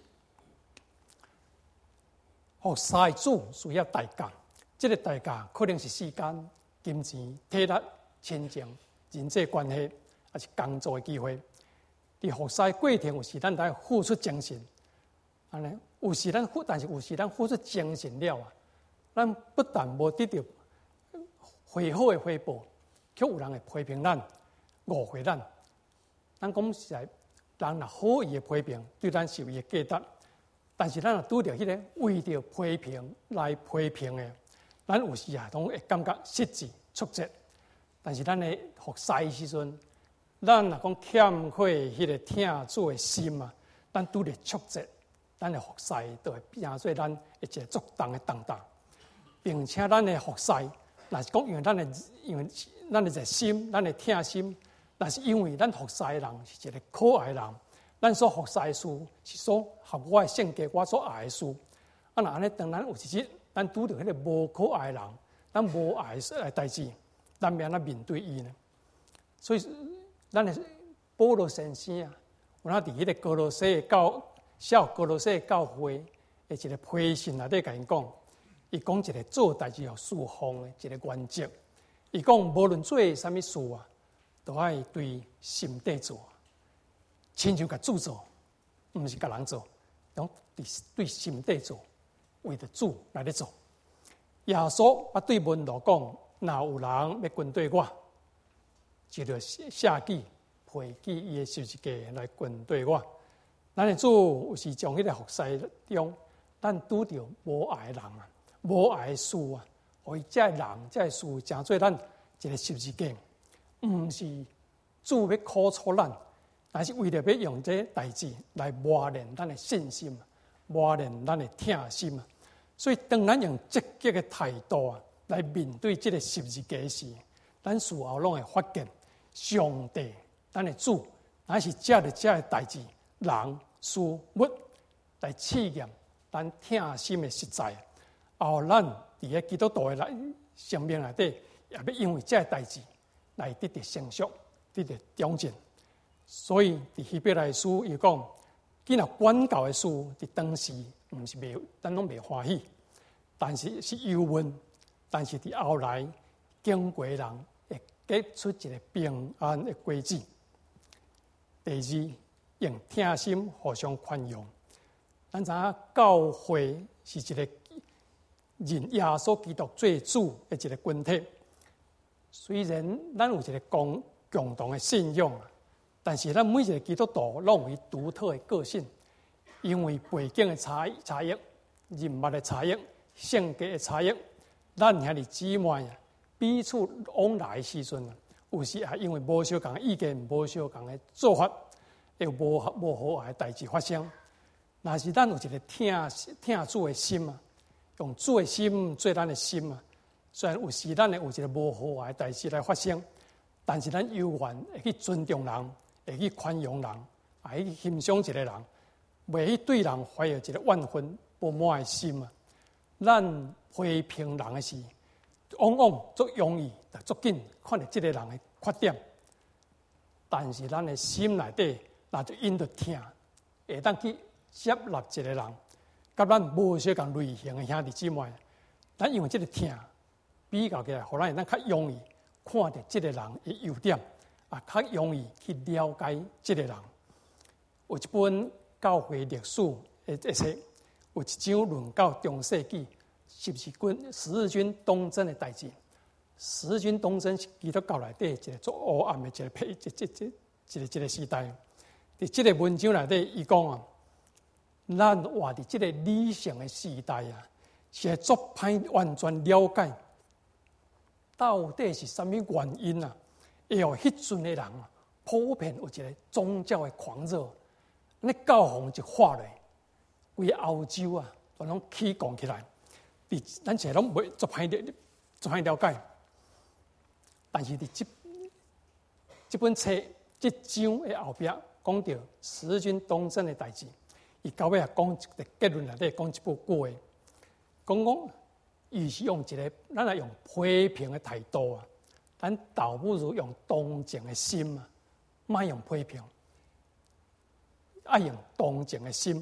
A: 服侍主需要代价，这个代价可能是时间、金钱、体力、亲情。人际关系，也是工作的机会。伫服侍过程，有时咱来付出精神，安尼有时咱付，但是有时咱付出精神了啊，咱不但无得到回好的回报，却有人会批评咱、误会咱。咱讲实在，人若好意的批评，对咱是有伊的价值。但是咱若拄着迄个为着批评来批评的，咱有时啊，拢会感觉失志、挫折。但是咱的服侍的时阵，咱若讲欠缺迄个疼主的心啊，咱拄着挫折，咱的服侍就会变做咱一个作动的动荡，并且咱的服侍，若是讲因为咱的因为咱的热心，咱的疼心，若是因为咱服侍的人是一个可爱的人，咱所服侍的事是所合我的性格，我所爱的事。啊，若安尼，当然有一日，咱拄着迄个无可爱的人，咱无爱的代志。咱要安怎面对伊呢？所以，咱的保罗先生啊，有哪伫迄个哥罗西的教小哥罗西的教会的一个批信内底甲因讲，伊讲一个做代志要侍奉的一个原则。伊讲无论做啥物事啊，都爱对心底做，亲像甲主做，毋是甲人做，讲对心底做，为着主来咧做。耶稣啊对门徒讲。若有人要跟对我，就着下记背起伊的十字架来跟对我。咱的主有时从迄个服侍中，咱拄着无爱的人啊，无爱的事啊，互伊这人这事诚做咱一个十字架，毋是主要苦楚咱，但是为了要用这代志来磨练咱的信心，磨练咱的疼心啊。所以当咱用积极的态度啊。来面对这个十字架时，咱事后拢会发现，上帝，咱的主，乃是遮着遮的代志，人事物来试验咱疼心的实在。后咱伫个基督徒的来生命内底，也要因为遮个代志来得到成熟，得到长进。所以伫希伯来书伊讲，既然管教的事，伫当时毋是袂，咱拢袂欢喜，但是是忧闷。但是伫后来，经过人会结出一个平安的果子。第二，用疼心互相宽容。咱知影教会是一个认耶稣基督做主的一个群体。虽然咱有一个共共同的信仰，但是咱每一个基督徒拢有伊独特的个性，因为背景的差差异、人物的差异、性格的差异。咱兄弟姊妹啊，彼此往来的时阵啊，有时也因为无相共的意见、无相共的做法，会有无无好的代志发生。若是咱有一个疼疼主的心啊，用主的心做咱的心啊，虽然有时咱会有一个无好的代志来发生，但是咱犹原会去尊重人，会去宽容人，会去欣赏一个人，袂去对人怀有一个怨愤不满的心啊。咱批评人的时，往往足容易、足紧看到这个人的缺点，但是咱的心内底，那就因着疼，会当去接纳一个人， 甲咱无相共类型的兄弟姊妹，咱因为这个疼比较起来，互咱会当较容易看到这个人的优点，啊，较容易去了解这个人。有一本教会历史的一册，有一章论到中世纪是不是军十字军东征的代志。十字军东征是基督教内底一个最黑暗的一个一、一、一、一个一个时代。伫这个文章内底，伊讲啊，咱活伫这个理性的时代啊，是足歹完全了解到底是什么原因啊，会有迄阵的人啊，普遍有一个宗教的狂热。那教皇一发落，规欧洲啊，都拢起拱起来。伫咱这拢袂足歹了，足歹了解。但是伫这这本册这章的后壁，讲到十字军东征的代志，伊到尾啊讲一个结论内底讲一部句话，讲讲与其用一个咱来用批评的态度啊，咱倒不如用同情的心啊，莫用批评。爱用同情的心，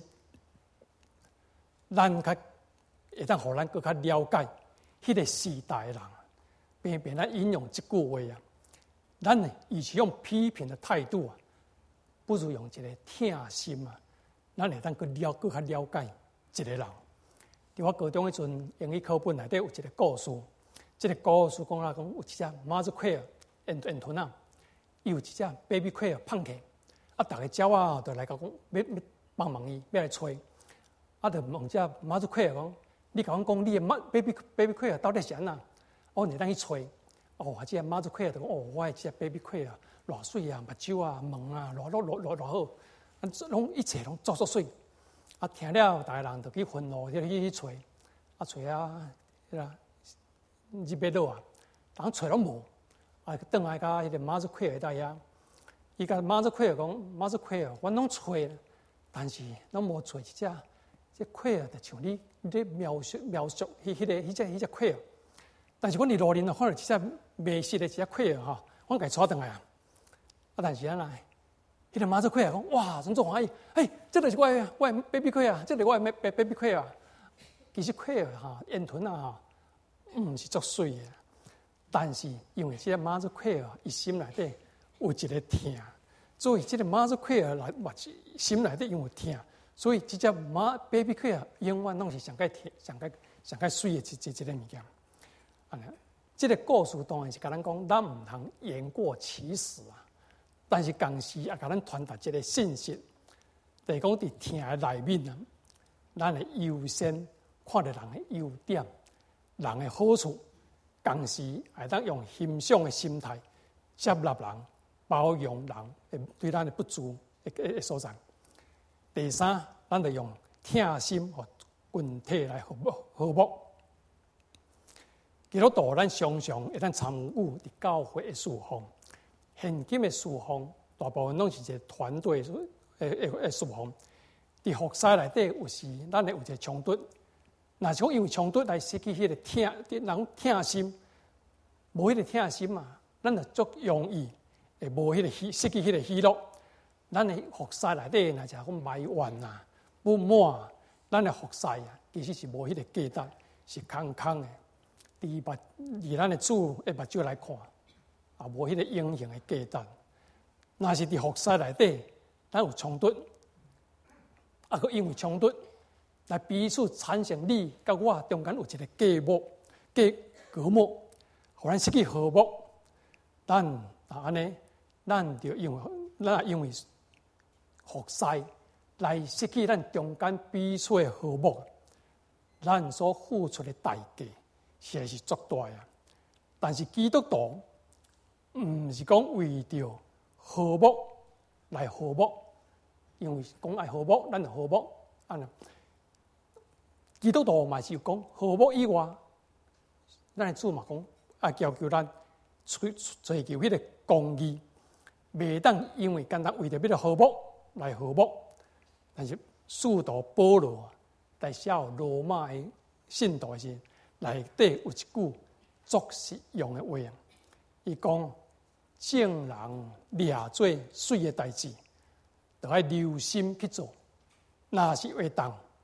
A: 咱较会当互咱更较了解迄个时代的人。偏偏咱引用这句话啊，咱呢与其用批评的态度啊，不如用一个疼心啊，咱会当更了更较了解一个人。伫我高中迄阵英语课本内底有一个故事，这个故事讲啊讲有一只马子块啊，烟烟吞啊，伊有一只 baby 块啊胖起。啊！逐个鸟啊，就来甲讲，要要帮忙伊，要来吹。啊，就问只马祖奎讲：你甲阮讲，你的马 baby baby 奎啊，到底是安那？哦，你当去吹。哦，啊，只马祖奎啊，就讲：哦，我的只 baby 奎啊，偌水啊，目睭啊，毛啊，偌偌偌偌偌好，啊，拢一切拢足足水。啊，听了，逐个人就去愤怒，就去去吹。啊，吹啊，迄个日别落啊，人吹拢无。啊，转来甲迄个马祖奎在遐。伊甲马子奎尔讲，马子奎尔，阮拢吹，但是拢无吹一只，这奎尔就像你你咧描述描述迄迄个迄只迄只奎尔，但是阮伫路林啊看到一只迷失的一只奎尔吼，阮家带转来啊，啊但是安那，迄个马子奎尔讲，哇，真做欢喜，哎，这就是我的我的 baby 奎尔，这就是我的 baby 奎尔，其实奎尔哈烟吞啊哈，毋是足水的，但是因为这个马子奎尔伊心内底。有一个疼，所以这个马子奎尔来，心内底因为疼，所以这只马 baby 奎尔永远拢是上界疼、上界上界水的一一一个物件。啊，这个故事当然是甲咱讲，咱毋通言过其实啊，但是同时也甲咱传达一个信息，就是讲伫疼的内面啊，咱会优先看到人的优点、人的好处，同时会当用欣赏的心态接纳人。包容人对咱的不足的所在。第三，咱就用疼心和群体来和睦和睦。基督徒咱常常会当参与伫教会的事奉，现今的事奉大部分拢是一个团队的的事奉。伫服侍内底有时咱会有一个冲突，若是讲因为冲突来失去迄个疼，人疼心，无迄个疼心嘛，咱就足容易。会无迄个喜失去迄个喜乐，咱的服侍内底若是讲埋怨啊、不满，咱的服侍啊，其实是无迄个价值，是空空的。伫目伫咱的主的目睭来看，也无迄个永恒的价值。若是伫服侍内底，咱有冲突，啊，佮因为冲突来彼此产生你甲我中间有一个隔膜、隔隔膜，互咱失去和睦，咱啊安尼。咱就因为咱因为服侍来失去咱中间彼此的和睦，咱所付出的代价实在是足大啊！但是基督徒毋是讲为着和睦来和睦，因为讲爱和睦，咱就和睦。安尼，基督徒嘛是有讲和睦以外，咱的主嘛讲啊，要求咱追追求迄个公义。袂当因为单单为着要了和睦来和睦，但是使徒保罗在写罗马的信徒时，内底有一句足实用的话，伊讲：正人掠做水的代志，就要留心去做。若是会当，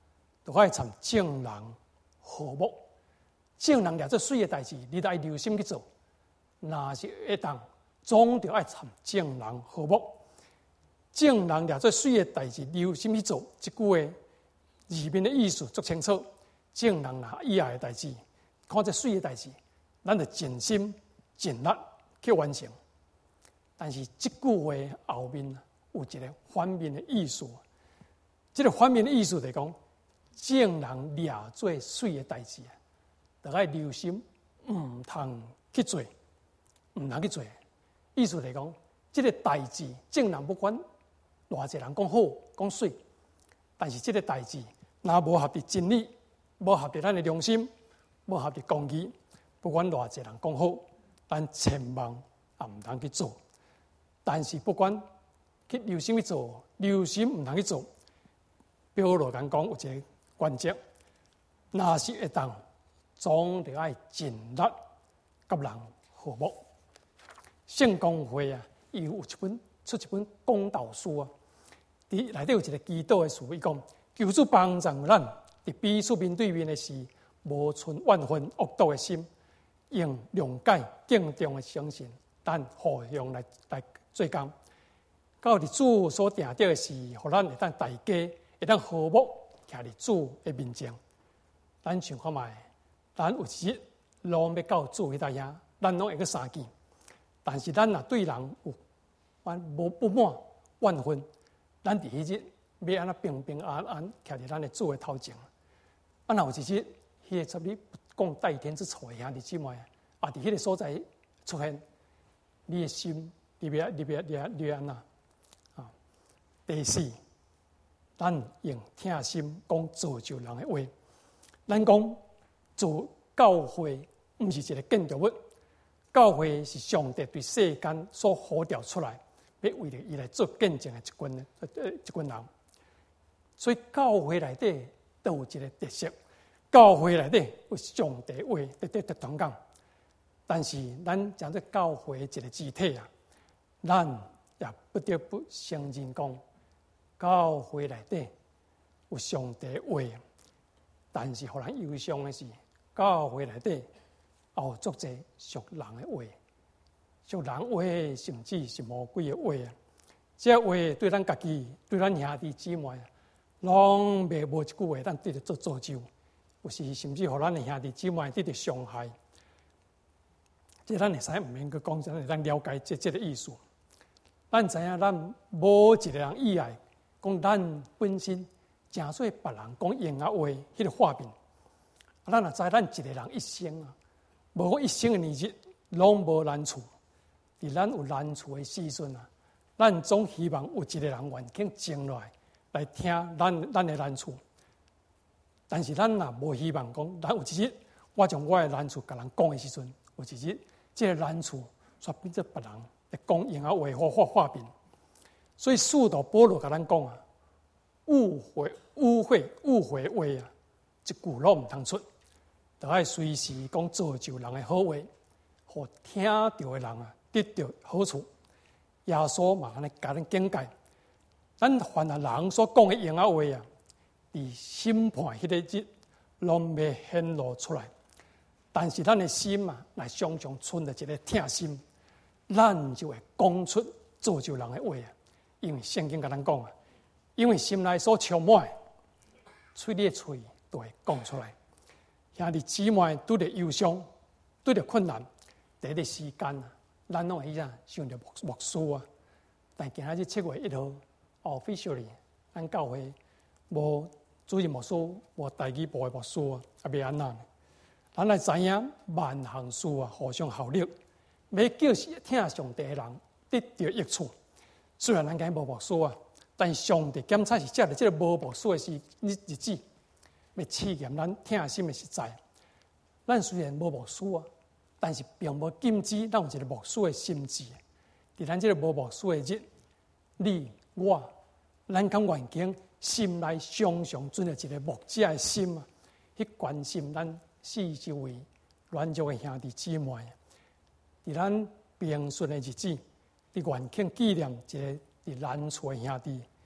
A: 就爱参正人和睦。正人掠做水的代志，你都爱留心去做。若是会当，总着爱参正人和睦。正人掠做水的代志，留心去做。这句话字面的意思足清楚。正人若以后的代志，看这水的代志，咱就尽心尽力去完成。但是这句话后面有一个反面的意思。这个反面的意思就是讲，正人掠做水的代志，就要留心，唔通去做，唔通去做。意思就是讲，这个代志正人不管偌济人讲好讲水，但是这个代志若无合伫真理，无合伫咱的良心，无合伫公义，不管偌济人讲好，咱千万也唔通去做。但是不管去留心去做，留心唔通去做。保罗讲讲有一个关键，若是会当，总得爱尽力甲人和睦。圣公会啊，伊有一本出一本公道书啊，伫内底有一个祈祷的词，伊讲求主帮助咱，伫彼此面对面的时，无存万分恶毒的心，用谅解敬重的精神，咱互相来来做工。到伫主所定定的事，互咱会当大家会当和睦，徛伫主的面前。咱想看卖，咱有一日拢要到主迄搭遐，咱拢会去相见。但是咱若对人有万无不满万分，咱伫迄日要安怎平平安安徛伫咱的主的头前。啊，若有一日，迄个十你讲代天之仇的兄弟姊妹啊，伫迄个所在出现，你的心，你要你要你要你要安怎啊？第四，咱用听心讲造就人的话。咱讲做教会，毋是一个建筑物。教会是上帝对世间所呼召出来，要为了伊来做见证的一群呃一群人。所以教会内底都有一个特色，教会内底有上帝话在在在同讲。但是咱讲这教会一个肢体啊，咱也不得不承认讲，教会内底有上帝话，但是互人忧伤的是，教会内底也有足侪属人的话，属人话甚至是魔鬼的话啊！这话对咱家己、对咱兄弟姊妹，拢袂无一句话咱得着做造就，有时甚至互咱的兄弟姊妹得着伤害。这咱会使毋免去讲，咱咱了解这这个意思。咱知影，咱无一个人以外，讲咱本身真做别人讲闲话，迄个画面。啊，咱也知咱一个人一生啊。无讲一生的年日，拢无难处。伫咱有难处的时阵啊，咱总希望有一个人愿肯静落来，来听咱咱的难处。但是咱若无希望讲，咱有一日我将我的难处甲人讲的时阵，有一日这个难处煞变做别人来讲闲话或或画面。所以使徒保罗甲咱讲啊，误会、误会、误会话啊，一句拢毋通出。就爱随时讲造就人的好话，互听到的人啊得到好处。耶稣嘛安尼甲咱警戒，咱凡係人所讲的闲话话啊，伫审判迄个日，拢未显露出来。但是咱的心啊，乃常常存着一个听心，咱就会讲出造就人的话啊。因为圣经甲咱讲啊，因为心内所充满，嘴里的嘴都会讲出来。兄弟姊妹拄着忧伤，拄着困难，第一个时间啊，咱拢会啥想着牧牧师啊。但今仔日七月一号 ，officially， 咱教会无主任牧师，无代志部的牧师啊，啊，要安怎？咱来知影万行事啊，互相效力，要叫是听上帝的人得到益处。虽然咱今无牧师啊，但上帝检查是借着这个无牧师的时日日子。要试验咱听心的实在，咱虽然无牧师啊，但是并无禁止咱有一个牧师的心志。伫咱这个无牧师的日，你我，咱敢愿经心内常常存着一个牧者的心啊，去关心咱四周围软弱的兄弟姊妹。伫咱平顺的日子，你愿经纪念一个伫难处的兄弟，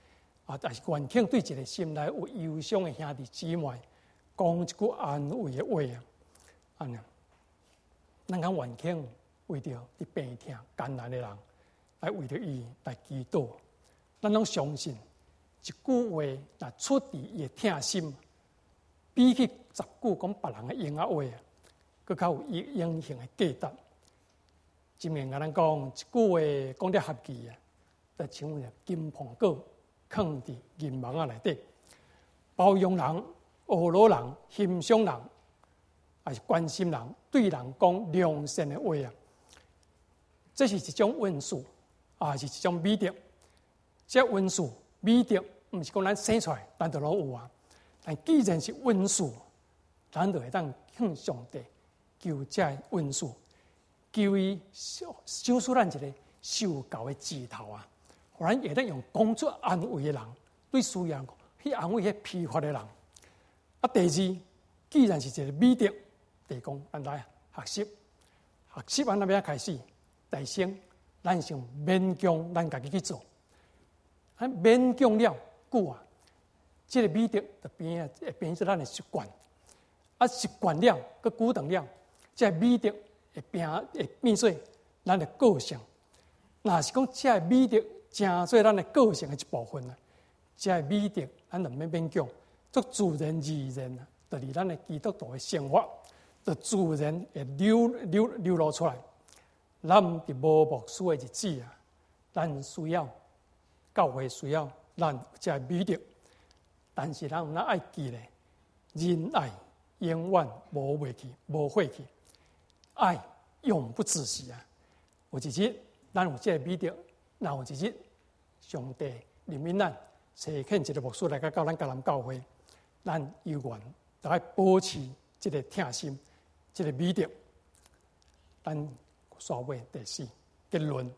A: 啊，但是愿庆对一个心内有忧伤的兄弟姊妹，讲一句安慰的话啊，安尼，咱讲愿庆为着伫病痛艰难的人，来为着伊来祈祷。咱拢相信一句话，若出自伊的痛心，比起十句讲别人的闲话啊，更较有影响的价值。前面甲咱讲一句话讲得合记啊，就像个金苹果放伫银网啊内底，包容人、学罗人、欣赏人，还是关心人，对人讲良善的话啊，这是一种温素，啊，是一种美德。这温素、美德，毋是讲咱生出来咱就拢有啊。但既然是温素，咱就会当向上帝求这温素，求伊小出咱一个受教的指头啊，互咱会当用讲出安慰的人，对需要去安慰迄疲乏的人。啊，第二，既然是一个美德，第讲咱来学习，学习安怎样开始？第先，咱先勉强咱家己去做。咱勉强了久啊，这个美德就变啊，会变成咱的习惯。啊，习惯了，佮久长了，这个美德会变会变做咱的个性。若是讲这个美德成做咱的个性的一部分啊，这个美德咱就免勉强，足自然而然啊，就伫咱的基督徒的生活，就自然会流流流露出来。咱伫无牧师的日子啊，咱需要。教会需要咱这个美德，但是咱咱爱记咧，仁爱永远无袂去，无废去，爱永不止息啊！有一日，咱有这个美德，然后有一日，上帝怜悯咱，差遣一个牧师来到咱迦南教会，咱永远都爱保持这个疼心，这个美德。咱刷尾第四结论。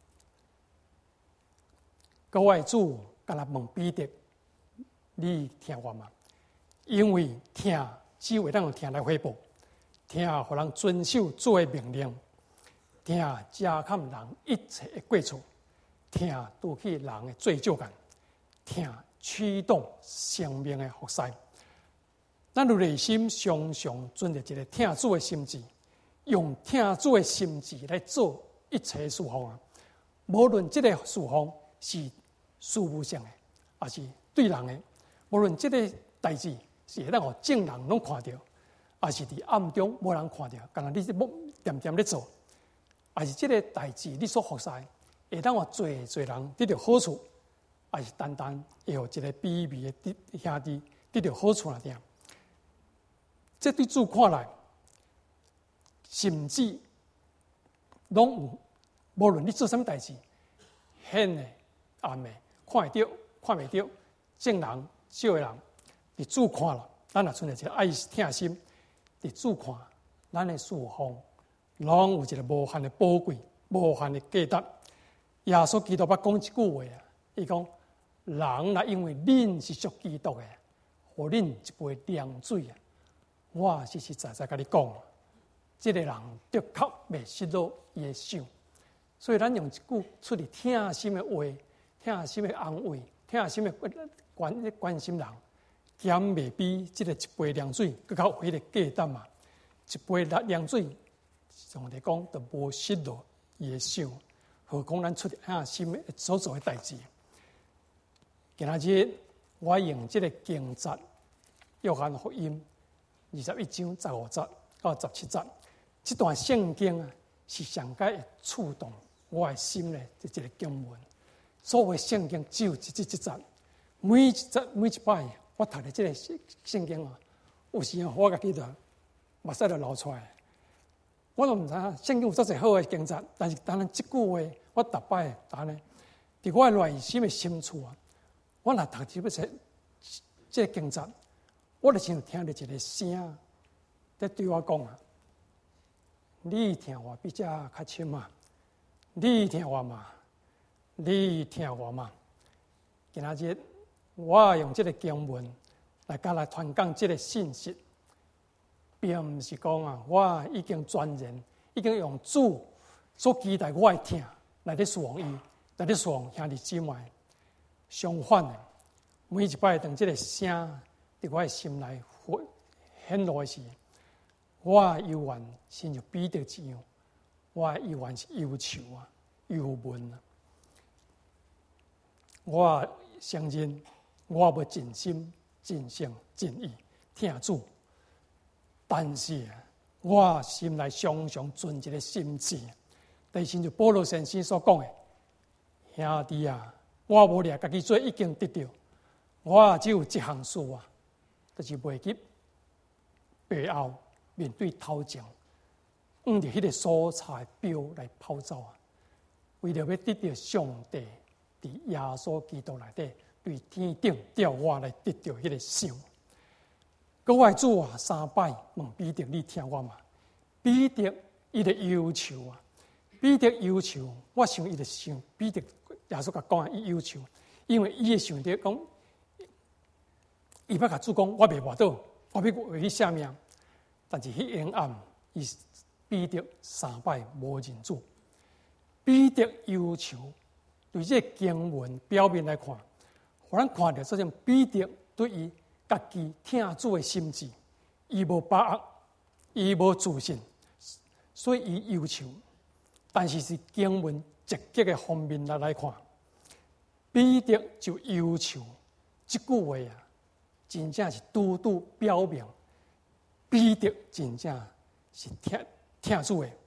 A: 各位主，甲咱问彼得，你听我吗？因为听只会让听来回报，听互人遵守主的命令，听加减人一切的过错，听拄起人的罪疚感，听驱动生命的福塞。咱有内心常常存着一个听主的心志，用听主的心志来做一切事奉啊！无论这个事奉是事务上的，还是对人的，无论这个代志是会当互众人拢看到，还是伫暗中无人看到，干那你是要点点咧做，还是这个代志你所服侍，会当互侪侪人得到好处，还是单单会互一个卑微的兄弟得到好处啊？点？这对主看来，甚至拢有，无论你做什么代志，显的暗的。看会到，看袂到，正人、少的人，伫主看了，咱也存着一个爱疼心。伫主看，咱的事奉，拢有一个无限的宝贵、无限的价值。耶稣基督捌讲一句话啊，伊讲：人若因为恁是属基督的，互恁一杯凉水啊，我实实在在甲你讲，这个人的确袂失落伊的想。所以咱用一句出于疼心的话。疼心的安慰，疼心的关关心人，减袂比这个一杯凉水更较有迄个价值嘛？一杯凉水，上帝讲都无失落伊的想，何况咱出疼心的所做的代志。今仔日我用这个经节，约翰福音二十一章十五节到十七节，这段圣经啊，是上界会触动我的心的这一个经文。所谓圣经只有一节一节，每一节每一摆，我读的这个圣经啊，有时啊，我家己就目屎就流出来。我都唔知影圣经有遮侪好的经节，但是当然这句话，我逐摆当然伫我的内心的深处啊，我若读这个这个经节，我就像听到一个声在对我讲啊：你听我比这较深嘛？你听我嘛？你听我嘛？今仔日我用这个经文来甲来传讲这个信息，并唔是讲啊，我已经全然已经用主所期待我的听来咧侍奉伊，来咧侍奉兄弟姊妹。相反的， 每一摆当这个声伫我的心内显露的时，我的忧患亲像彼得一样，我的忧患是忧愁啊、忧闷啊。我相信，我要尽心、尽性、尽意听主，但是我心内常常存一个心志，就亲像保罗先生所讲的：“兄弟啊，我无掠家己做已经得到，我只有一项事啊，就是袂记背后面对头前，往着迄个所在标来跑走啊，为了要得到上帝。”伫耶稣基督内底，对天顶调我来得到迄个赏。各位主啊，三摆问彼得，你听我嘛？彼得伊的要求啊，彼得要求，我想伊的想，彼得耶稣甲讲伊要求，因为伊会想着讲，伊捌甲主讲，我袂跋倒，我要为你舍命。但是迄阴暗，伊彼得三摆无认主，彼得要求。对这经文表面来看，互咱看到这种彼得对于家己听主的心志，伊无把握，伊无自信，所以伊要求。但是是经文积极的方面来来看，彼得就要求这句话啊，真正是拄拄表明彼得真正是听听主的。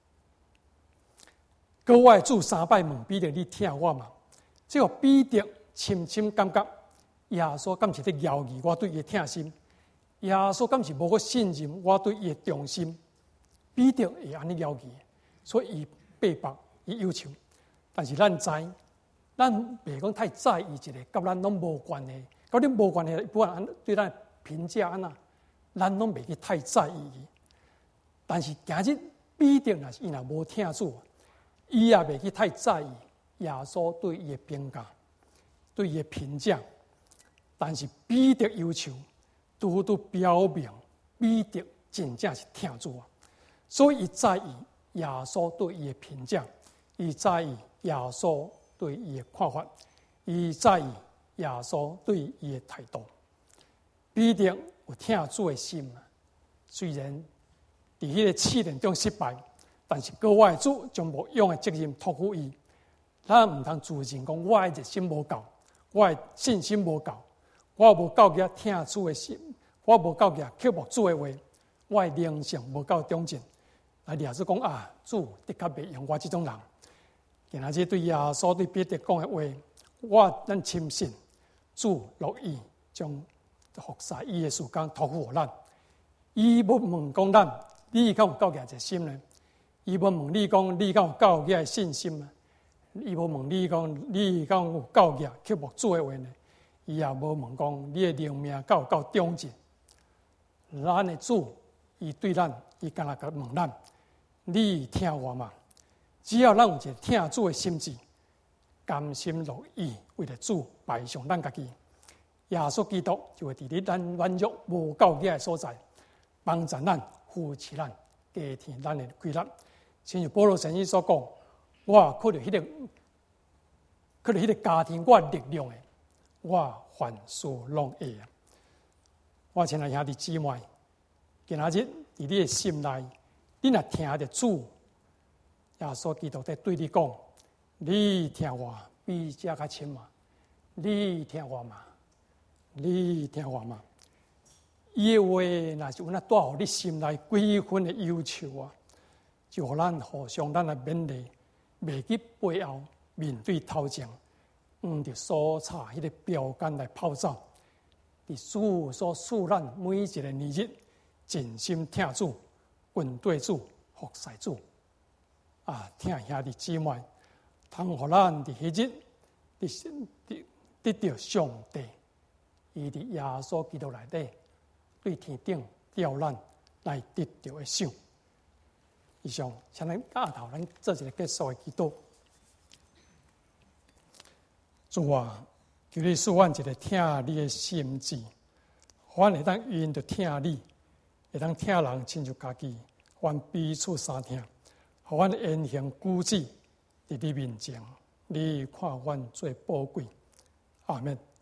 A: 各位主三摆问彼得，你听我嘛？这个彼得深深感觉，耶稣敢是在摇疑我对伊的听心？耶稣敢是无个信任我对伊的忠心？彼得会安尼摇疑，所以伊背叛，伊要求。但是咱知，咱袂讲太在意一个，甲咱拢无关系，甲你无关系，不管对咱评价安那，咱拢袂去太在意伊。但是今日彼得若是伊若无听主。伊也袂去太在意耶稣对伊的评价、对伊的评价，但是彼得要求，拄拄表明彼得真正是听主啊，所以伊在意耶稣对伊的评价，伊在意耶稣对伊的看法，伊在意耶稣对伊的态度。彼得有听主的心啊，虽然伫迄个试炼中失败。但是各位主将无用的责任托付伊，咱毋通自认讲我的热心无够，我的信心无够，我无够格听主的心，我无够格刻薄主的话，我的灵性无够忠贞。来耶稣讲啊，主的确袂用我这种人。今仔日对耶稣对彼得讲的话，我咱深信主乐意将服侍伊的时间托付互咱。伊要问讲咱，你敢有够格热心呢？伊无问你讲，你敢有够格的信心啊？伊无问你讲，你敢有够格刻薄主的话呢？伊也无问讲，你的灵命够够忠贞？咱的主，伊对咱，伊敢若甲问咱：你听我嘛？只要咱有一个听主的心志，甘心乐意为了主摆上咱家己，耶稣基督就会伫咧咱软弱无够格的所在，帮助咱、扶持咱、加添咱的规律。亲像保罗先生所讲，我靠着迄个，靠着迄个家庭，我力量的，我凡事拢会啊！我亲爱兄弟姊妹，今仔日伫你的心内，你若听着主耶稣基督在对你讲，你听我比这较亲嘛？你听我嘛？你听我嘛？伊的话若是有那带互你心内几分的要求啊！就互咱互相咱来勉励，袂去背后面对头前，往着所差迄个标杆来跑走。伫主所赐咱每一个年日，尽心听主、跟对主、服侍主。啊，听兄弟姊妹，通互咱伫迄日，伫伫得到上帝，伊伫耶稣基督内底对天顶调咱来得到的赏。以上，请咱下头咱做一个结束的祈祷。主啊，求你赐阮一个听你的心志，阮会当因着听你，会当听人亲像家己，阮彼此相听，互阮言行举止伫你面前，你看阮最宝贵。阿们。